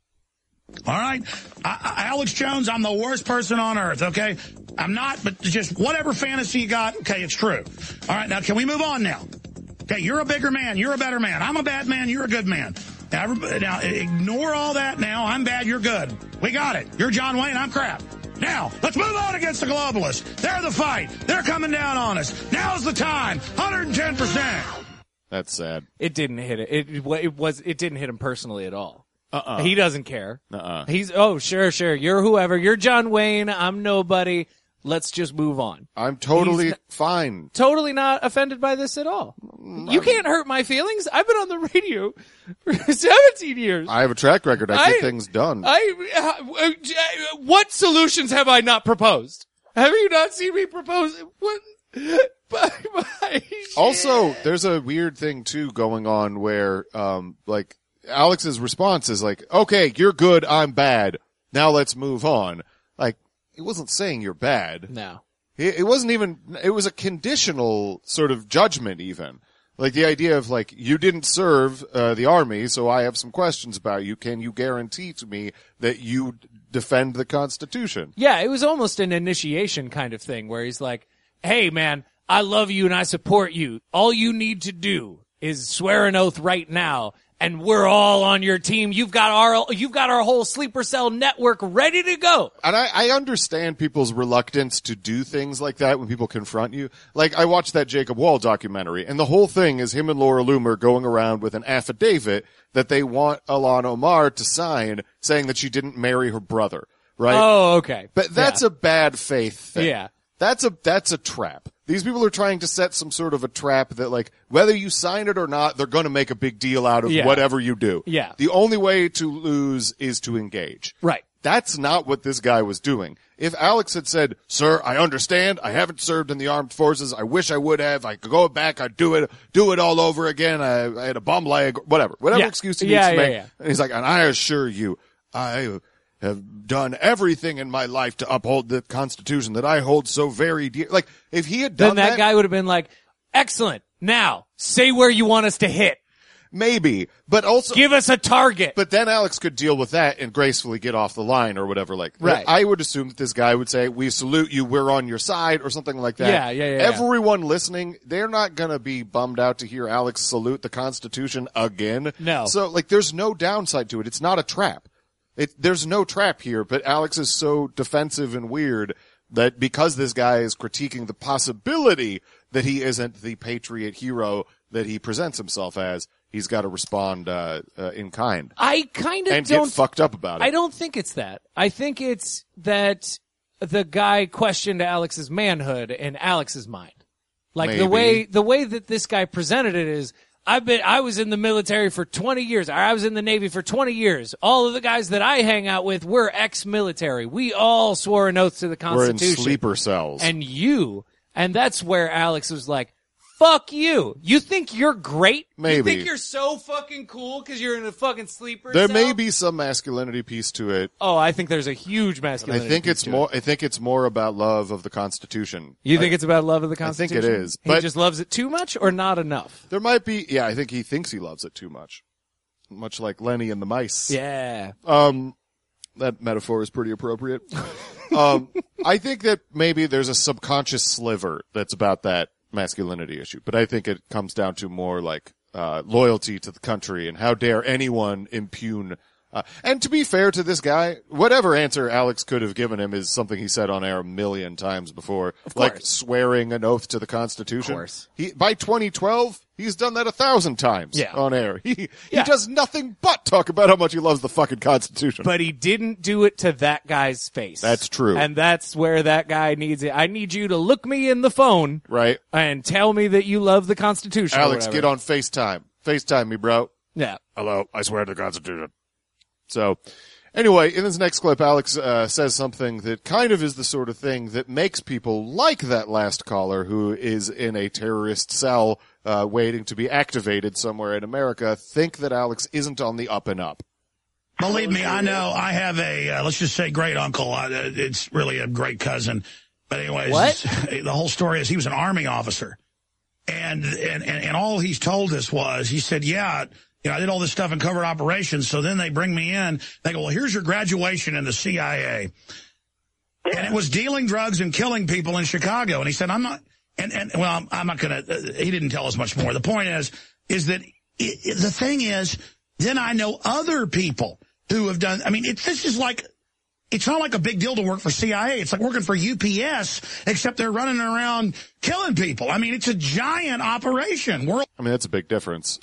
All right. Alex Jones, I'm the worst person on earth, okay? I'm not, but just whatever fantasy you got, okay, it's true. All right, now can we move on now? Okay, you're a bigger man. You're a better man. I'm a bad man. You're a good man. Now, ignore all that now. I'm bad. You're good. We got it. You're John Wayne. I'm crap. Now, let's move on against the globalists. They're the fight. They're coming down on us. Now's the time. 110%. That's sad. It didn't hit it. It didn't hit him personally at all. He doesn't care. He's, sure. You're whoever. You're John Wayne. I'm nobody. Let's just move on. I'm totally fine. Totally not offended by this at all. You can't hurt my feelings. I've been on the radio for 17 years. I have a track record. I get things done. What solutions have I not proposed? Have you not seen me propose? What? Also, there's a weird thing too going on where, Alex's response is like, okay, you're good, I'm bad. Now let's move on. Like, he wasn't saying you're bad. No. It wasn't even, it was a conditional sort of judgment even. Like the idea of like, you didn't serve the army, so I have some questions about you. Can you guarantee to me that you defend the Constitution? Yeah, it was almost an initiation kind of thing where he's like, hey man, I love you and I support you. All you need to do is swear an oath right now. And we're all on your team. You've got our whole sleeper cell network ready to go. And I understand people's reluctance to do things like that when people confront you. Like, I watched that Jacob Wall documentary, and the whole thing is him and Laura Loomer going around with an affidavit that they want Ilhan Omar to sign saying that she didn't marry her brother, right? Oh, okay. But that's a bad faith thing. Yeah. That's a trap. These people are trying to set some sort of a trap that, like, whether you sign it or not, they're going to make a big deal out of whatever you do. Yeah. The only way to lose is to engage. Right. That's not what this guy was doing. If Alex had said, sir, I understand. I haven't served in the armed forces. I wish I would have. I could go back. I'd do it all over again. I had a bum leg, whatever excuse he needs to make. And he's like, and I assure you, I have done everything in my life to uphold the Constitution that I hold so very dear. Like, if he had done that guy would have been like, Excellent. Now, say where you want us to hit. Maybe, but also give us a target. But then Alex could deal with that and gracefully get off the line or whatever. Like, right. I would assume that this guy would say, "We salute you. We're on your side," or something like that. Yeah. Everyone listening, they're not gonna be bummed out to hear Alex salute the Constitution again. No. So, like, there's no downside to it. It's not a trap. There's no trap here. But Alex is so defensive and weird that because this guy is critiquing the possibility that he isn't the patriot hero that he presents himself as, he's got to respond in kind. I kind of and don't get fucked up about it. I don't think it's that. I think it's that the guy questioned Alex's manhood in Alex's mind. Like Maybe. the way that this guy presented it is, I was in the military for 20 years. Or I was in the Navy for 20 years. All of the guys that I hang out with were ex-military. We all swore an oath to the Constitution. We're in sleeper cells. And that's where Alex was like, fuck you. You think you're great? Maybe. You think you're so fucking cool because you're in a fucking sleeper There cell? may be some masculinity piece to it. Oh, I think there's a huge masculinity I think piece to it. I think it's more about love of the Constitution. You think it's about love of the Constitution? I think it is. He just loves it too much or not enough? There might be, yeah, I think he thinks he loves it too much. Much like Lenny and the mice. Yeah. That metaphor is pretty appropriate. I think that maybe there's a subconscious sliver that's about that masculinity issue, but I think it comes down to more like loyalty to the country and how dare anyone impugn. And to be fair to this guy, whatever answer Alex could have given him is something he said on air a million times before, like swearing an oath to the Constitution. Of course. By 2012, he's done that 1,000 times on air. He does nothing but talk about how much he loves the fucking Constitution. But he didn't do it to that guy's face. That's true. And that's where that guy needs it. I need you to look me in the phone. Right. And tell me that you love the Constitution. Alex, get on FaceTime. FaceTime me, bro. Yeah. Hello, I swear to the Constitution. So, anyway, in this next clip, Alex says something that kind of is the sort of thing that makes people like that last caller who is in a terrorist cell waiting to be activated somewhere in America think that Alex isn't on the up and up. Believe me, I know. I have a, let's just say great uncle. It's really a great cousin. But anyways, the whole story is he was an Army officer. And all he's told us was, he said, yeah, you know, I did all this stuff in covert operations, so then they bring me in. They go, well, here's your graduation in the CIA. And it was dealing drugs and killing people in Chicago. And he said, I'm not going to, he didn't tell us much more. The point is that the thing is, then I know other people who have done, I mean, this is like, it's not like a big deal to work for CIA. It's like working for UPS, except they're running around killing people. I mean, it's a giant operation. I mean, that's a big difference.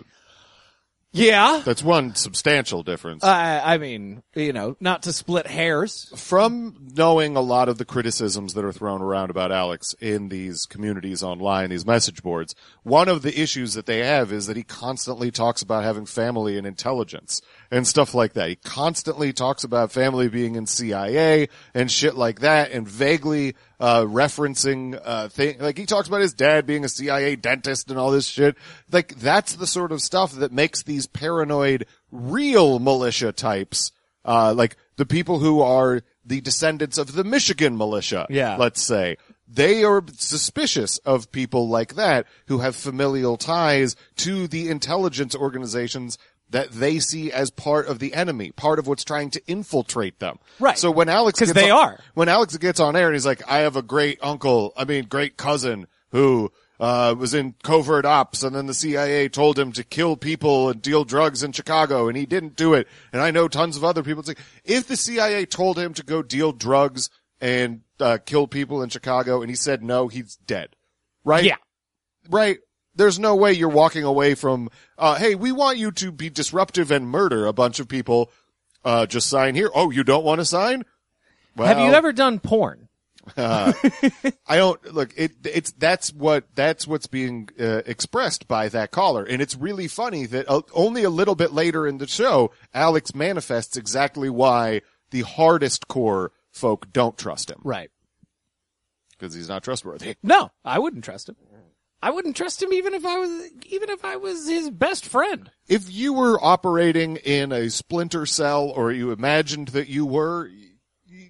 Yeah. That's one substantial difference. I mean, you know, not to split hairs. From knowing a lot of the criticisms that are thrown around about Alex in these communities online, these message boards, one of the issues that they have is that he constantly talks about having family and intelligence and stuff like that. He constantly talks about family being in CIA and shit like that and vaguely referencing things. Like he talks about his dad being a CIA dentist and all this shit. Like that's the sort of stuff that makes these paranoid real militia types, like the people who are the descendants of the Michigan militia, let's say. They are suspicious of people like that who have familial ties to the intelligence organizations that they see as part of the enemy, part of what's trying to infiltrate them. Right. So when Alex gets when Alex gets on air and he's like, I have a great cousin who was in covert ops, and then the CIA told him to kill people and deal drugs in Chicago, and he didn't do it. And I know tons of other people. It's like, if the CIA told him to go deal drugs and kill people in Chicago, and he said no, he's dead. Right? Yeah. Right? There's no way you're walking away from, hey, we want you to be disruptive and murder a bunch of people. Just sign here. Oh, you don't want to sign? Well, have you ever done porn? I don't look. That's what's being expressed by that caller, and it's really funny that only a little bit later in the show, Alex manifests exactly why the hardest core folk don't trust him. Right? Because he's not trustworthy. No, I wouldn't trust him. I wouldn't trust him even if I was his best friend. If you were operating in a splinter cell, or you imagined that you were,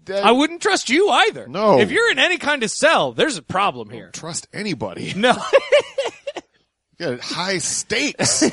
I wouldn't trust you either. No. If you're in any kind of cell, there's a problem here. Don't trust anybody. No. Yeah, high stakes.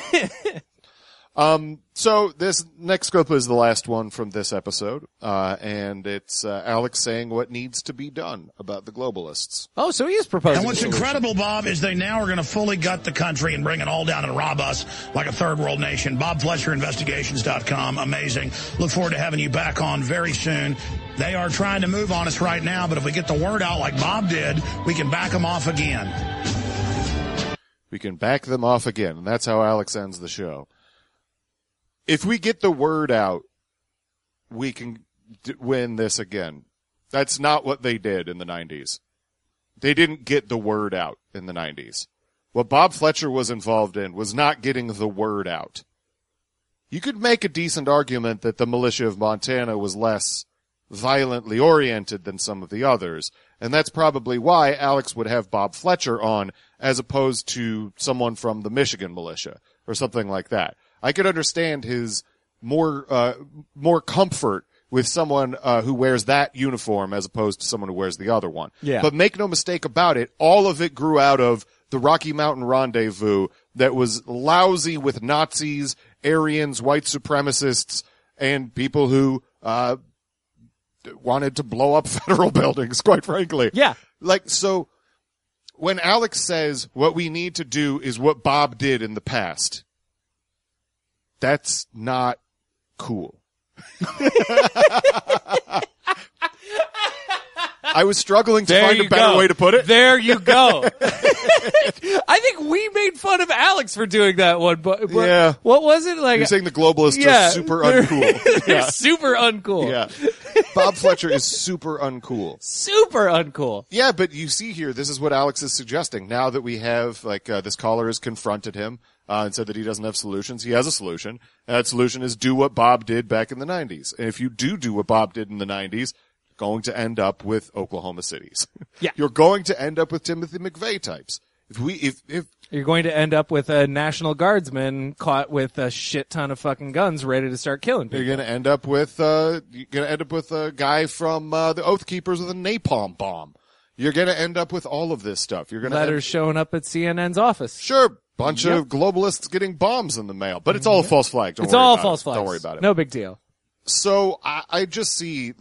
So this next clip is the last one from this episode, and it's Alex saying what needs to be done about the globalists. Oh, so he is proposing. And what's incredible, Bob, is they now are going to fully gut the country and bring it all down and rob us like a third world nation. BobFletcherInvestigations.com. Amazing. Look forward to having you back on very soon. They are trying to move on us right now, but if we get the word out like Bob did, we can back them off again. We can back them off again, and that's how Alex ends the show. If we get the word out, we can win this again. That's not what they did in the 90s. They didn't get the word out in the 90s. What Bob Fletcher was involved in was not getting the word out. You could make a decent argument that the militia of Montana was less violently oriented than some of the others, and that's probably why Alex would have Bob Fletcher on as opposed to someone from the Michigan militia or something like that. I could understand his more comfort with someone who wears that uniform as opposed to someone who wears the other one. Yeah. But make no mistake about it, all of it grew out of the Rocky Mountain Rendezvous that was lousy with Nazis, Aryans, white supremacists, and people who wanted to blow up federal buildings, quite frankly. Yeah. So when Alex says what we need to do is what Bob did in the past, that's not cool. I was struggling to find a better way to put it. There you go. I think we made fun of Alex for doing that one, but yeah. What was it like? You're saying the globalists are super uncool. They're super uncool. Yeah. Bob Fletcher is super uncool. Super uncool. Yeah, but you see here, this is what Alex is suggesting. Now that we have, this caller has confronted him and said that he doesn't have solutions, he has a solution. And that solution is do what Bob did back in the 90s. And if you do what Bob did in the 90s, you're going to end up with Oklahoma cities. Yeah. You're going to end up with Timothy McVeigh types. If You're going to end up with a National Guardsman caught with a shit ton of fucking guns ready to start killing people. You're going to end up with a guy from the Oath Keepers with a napalm bomb. You're going to end up with all of this stuff. You're going to letters showing up at CNN's office. Sure, bunch of globalists getting bombs in the mail, but it's all a false flag. It's all false flags. Don't worry about it. No big deal. So I just see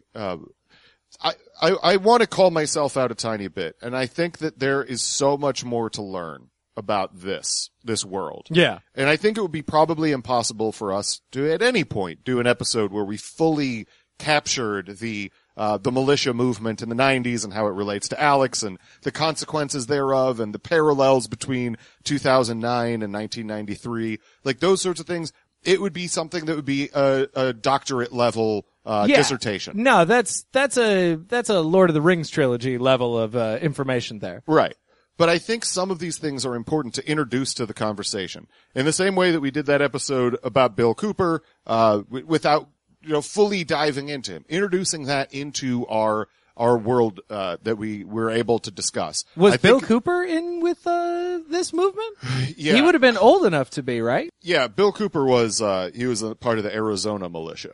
I want to call myself out a tiny bit, and I think that there is so much more to learn about this world. Yeah. And I think it would be probably impossible for us to at any point do an episode where we fully captured the militia movement in the 90s and how it relates to Alex and the consequences thereof and the parallels between 2009 and 1993. Like those sorts of things. It would be something that would be a doctorate level dissertation. No, that's a Lord of the Rings trilogy level of information there. Right. But I think some of these things are important to introduce to the conversation. In the same way that we did that episode about Bill Cooper, without, fully diving into him, introducing that into our world, that we were able to discuss. Was Bill Cooper in with, this movement? Yeah. He would have been old enough to be, right? Yeah, Bill Cooper was, he was a part of the Arizona militia.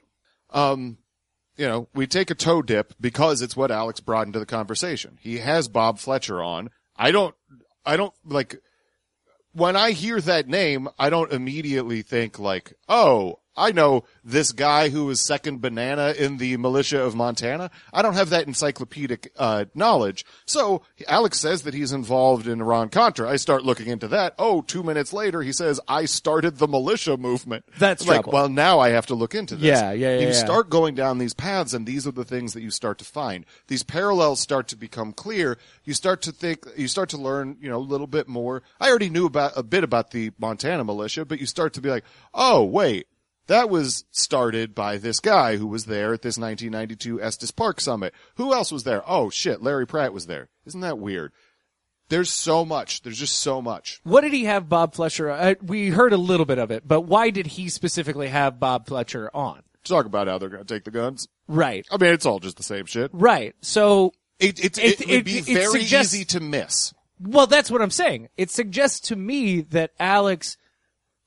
We take a toe dip because it's what Alex brought into the conversation. He has Bob Fletcher on. I don't when I hear that name, I don't immediately think I know this guy who was second banana in the militia of Montana. I don't have that encyclopedic knowledge. So Alex says that he's involved in Iran-Contra. I start looking into that. 2 minutes later, he says, I started the militia movement. That's trouble. Well, now I have to look into this. Yeah. You start going down these paths, and these are the things that you start to find. These parallels start to become clear. You start to learn, a little bit more. I already knew a bit about the Montana militia, but you start to be like, oh, wait. That was started by this guy who was there at this 1992 Estes Park Summit. Who else was there? Oh, shit, Larry Pratt was there. Isn't that weird? There's so much. There's just so much. What did he have Bob Fletcher? We heard a little bit of it, but why did he specifically have Bob Fletcher on? Talk about how they're going to take the guns. Right. I mean, it's all just the same shit. Right. So it would be very easy to miss. Well, that's what I'm saying. It suggests to me that Alex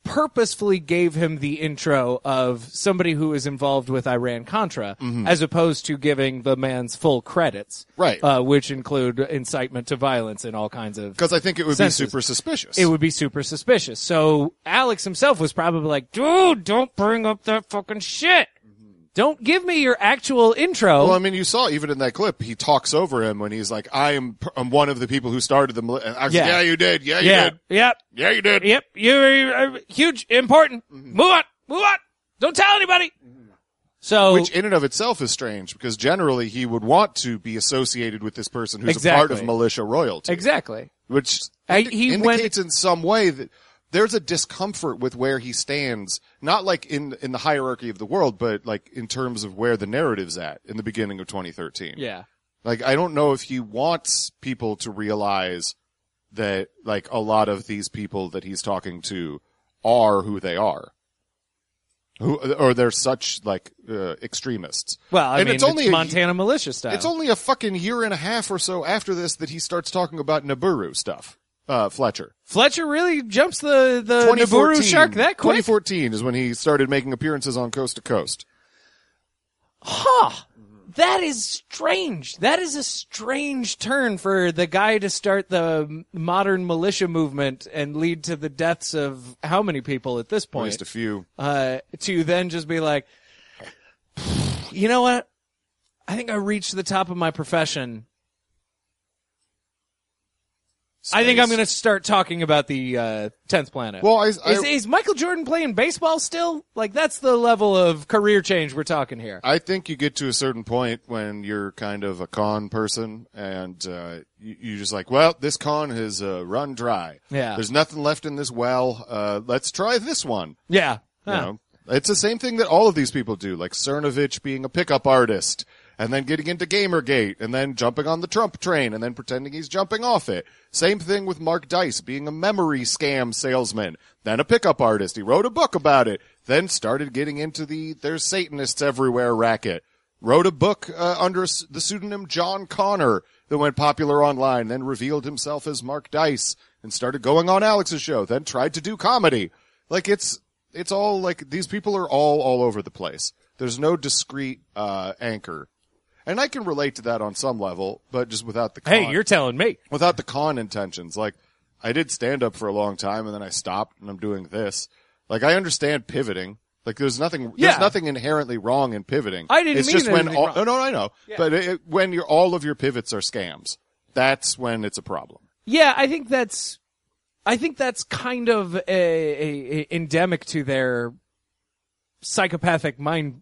purposefully gave him the intro of somebody who is involved with Iran-Contra, as opposed to giving the man's full credits, right? Which include incitement to violence and all kinds of. Because I think it would be super suspicious. It would be super suspicious. So Alex himself was probably like, "Dude, don't bring up that fucking shit. Don't give me your actual intro." Well, I mean, you saw even in that clip, he talks over him when he's like, I'm one of the people who started the militia. I was like, yeah, you did. Yeah, you did. Yep. Yeah, you did. Yep. You're huge, important. Move on. Don't tell anybody. So, which in and of itself is strange, because generally he would want to be associated with this person who's a part of militia royalty. Exactly. Which indicates in some way that there's a discomfort with where he stands, not like in the hierarchy of the world, but like in terms of where the narrative's at in the beginning of 2013. Yeah. Like, I don't know if he wants people to realize that, like, a lot of these people that he's talking to are who they are. Or they're such, like, extremists. Well, I mean, it's Montana militia style. It's only a fucking year and a half or so after this that he starts talking about Nibiru stuff. Fletcher really jumps the Nibiru shark that quick? 2014 is when he started making appearances on Coast to Coast. Huh. That is strange. That is a strange turn for the guy to start the modern militia movement and lead to the deaths of how many people at this point? At least a few. To then just be like, you know what? I think I reached the top of my profession. Space. I think I'm going to start talking about the 10th Planet. Well, is Michael Jordan playing baseball still? Like, that's the level of career change we're talking here. I think you get to a certain point when you're kind of a con person, and you just like, well, this con has run dry. Yeah. There's nothing left in this well. Let's try this one. Yeah. You know? It's the same thing that all of these people do, like Cernovich being a pickup artist, and then getting into Gamergate, and then jumping on the Trump train, and then pretending he's jumping off it. Same thing with Mark Dice being a memory scam salesman, then a pickup artist. He wrote a book about it, then started getting into there's Satanists everywhere racket. Wrote a book under the pseudonym John Connor that went popular online, then revealed himself as Mark Dice, and started going on Alex's show, then tried to do comedy. Like, it's all like, these people are all over the place. There's no discrete anchor. And I can relate to that on some level, but just without the con. Hey, you're telling me. Without the con intentions. Like, I did stand up for a long time, and then I stopped, and I'm doing this. Like, I understand pivoting. Like, there's nothing inherently wrong in pivoting. I didn't mean anything wrong. No, I know. Yeah. But when all of your pivots are scams, that's when it's a problem. Yeah, I think that's kind of a endemic to their psychopathic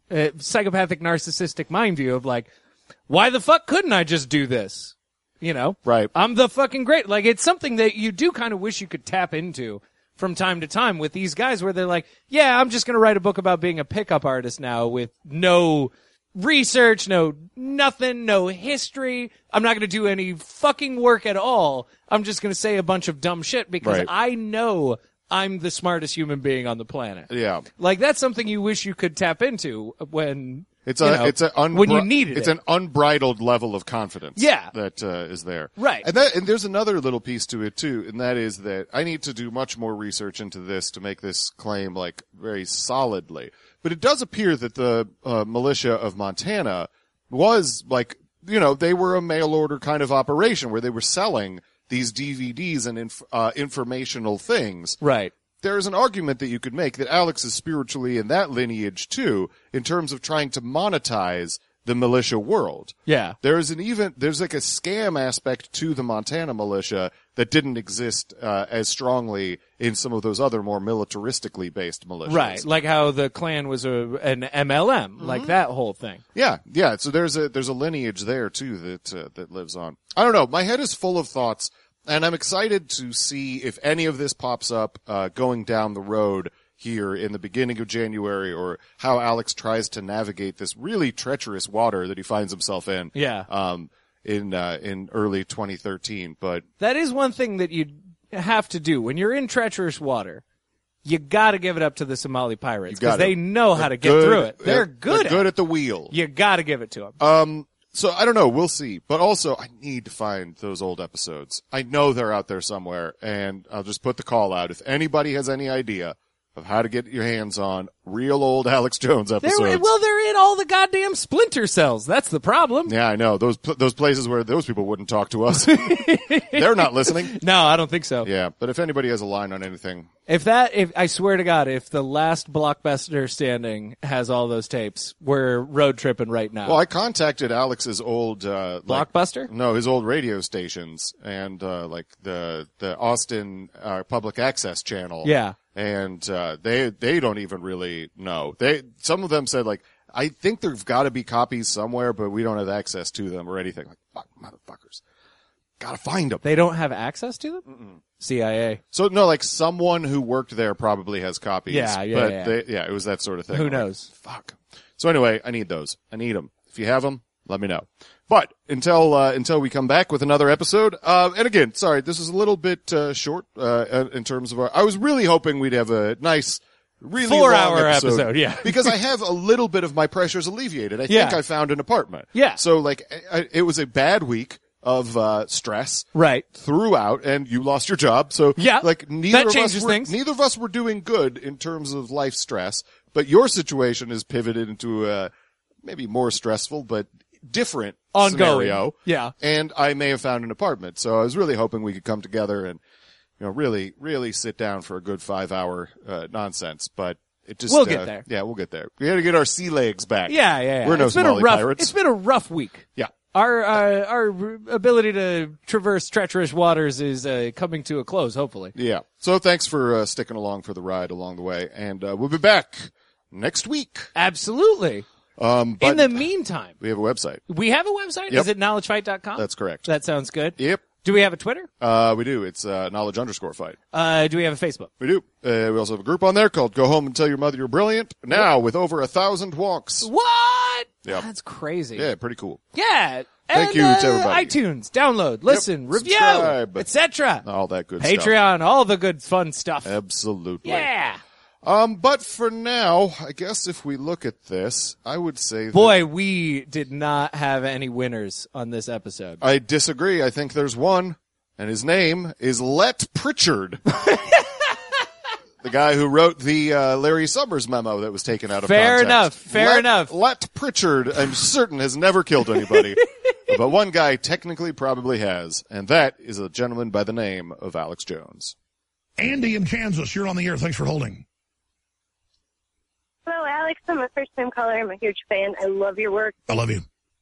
narcissistic mind view of like, why the fuck couldn't I just do this? You know? Right. I'm the fucking great. Like, it's something that you do kind of wish you could tap into from time to time with these guys where they're like, yeah, I'm just going to write a book about being a pickup artist now with no research, no nothing, no history. I'm not going to do any fucking work at all. I'm just going to say a bunch of dumb shit because I know I'm the smartest human being on the planet. Yeah. Like, that's something you wish you could tap into when when you needed it. It's an unbridled level of confidence. Yeah. That is there. Right. And there's another little piece to it too, and that is that I need to do much more research into this to make this claim like very solidly. But it does appear that the militia of Montana was like, you know, they were a mail order kind of operation where they were selling these DVDs and informational things. Right. There's an argument that you could make that Alex is spiritually in that lineage too, in terms of trying to monetize the militia world. Yeah. There's like a scam aspect to the Montana militia that didn't exist as strongly in some of those other more militaristically based militias. Right. Like how the Klan was an MLM, like that whole thing. Yeah. Yeah. So there's a lineage there too that lives on. I don't know. My head is full of thoughts. And I'm excited to see if any of this pops up going down the road here in the beginning of January, or how Alex tries to navigate this really treacherous water that he finds himself in. Yeah. In early 2013. But that is one thing that you have to do when you're in treacherous water. You got to give it up to the Somali pirates because they know how to get through it. They're good at the wheel. You got to give it to them. So I don't know. We'll see. But also, I need to find those old episodes. I know they're out there somewhere, and I'll just put the call out. If anybody has any idea, of how to get your hands on real old Alex Jones episodes. They're in all the goddamn Splinter cells. That's the problem. Yeah, I know. Those places where those people wouldn't talk to us. They're not listening. No, I don't think so. Yeah, but if anybody has a line on anything. If I swear to God, if the last Blockbuster standing has all those tapes, we're road tripping right now. Well, I contacted Alex's old Blockbuster? his old radio stations and like the Austin public access channel. Yeah. And they don't even really know. Some of them said like, I think there've got to be copies somewhere, but we don't have access to them or anything. Like, fuck, motherfuckers. Gotta find them. They don't have access to them? Mm-mm. CIA. So no, like someone who worked there probably has copies. Yeah. It was that sort of thing. Who knows? Fuck. So anyway, I need those. I need them. If you have them, let me know. But until we come back with another episode, and again, sorry, this is a little bit short in terms of I was really hoping we'd have a nice, really 4-hour episode. Yeah, because I have a little bit of my pressures alleviated. I think I found an apartment. Yeah. So like, it was a bad week of stress right throughout, and you lost your job. So like neither of us were doing good in terms of life stress. But your situation is pivoted into a maybe more stressful but different ongoing scenario. Yeah. And I may have found an apartment. So I was really hoping we could come together and really, really sit down for a good 5-hour nonsense. But it just we'll get there. Yeah, we'll get there. We got to get our sea legs back. Yeah. We're no Somali pirates. It's been a rough week. Yeah. Our ability to traverse treacherous waters is coming to a close, hopefully. Yeah. So thanks for sticking along for the ride along the way, and we'll be back next week. Absolutely. But in the meantime, we have a website. We have a website? Yep. Is it knowledgefight.com? That's correct. That sounds good. Yep. Do we have a Twitter? We do. It's knowledge_fight. Do we have a Facebook? We do. We also have a group on there called Go Home and Tell Your Mother You're Brilliant. Now with over 1,000 walks. What? Yep. That's crazy. Yeah, pretty cool. Yeah. Thank you to everybody. iTunes, download, listen, review, etc. All that good stuff. Patreon, all the good fun stuff. Absolutely. Yeah. But for now, I guess if we look at this, I would say boy, we did not have any winners on this episode. I disagree. I think there's one, and his name is Let Pritchard. The guy who wrote the Larry Summers memo that was taken out of context. Fair enough. Let Pritchard, I'm certain, has never killed anybody. But one guy technically probably has, and that is a gentleman by the name of Alex Jones. Andy in Kansas, you're on the air. Thanks for holding. Hello, Alex. I'm a first-time caller. I'm a huge fan. I love your work. I love you.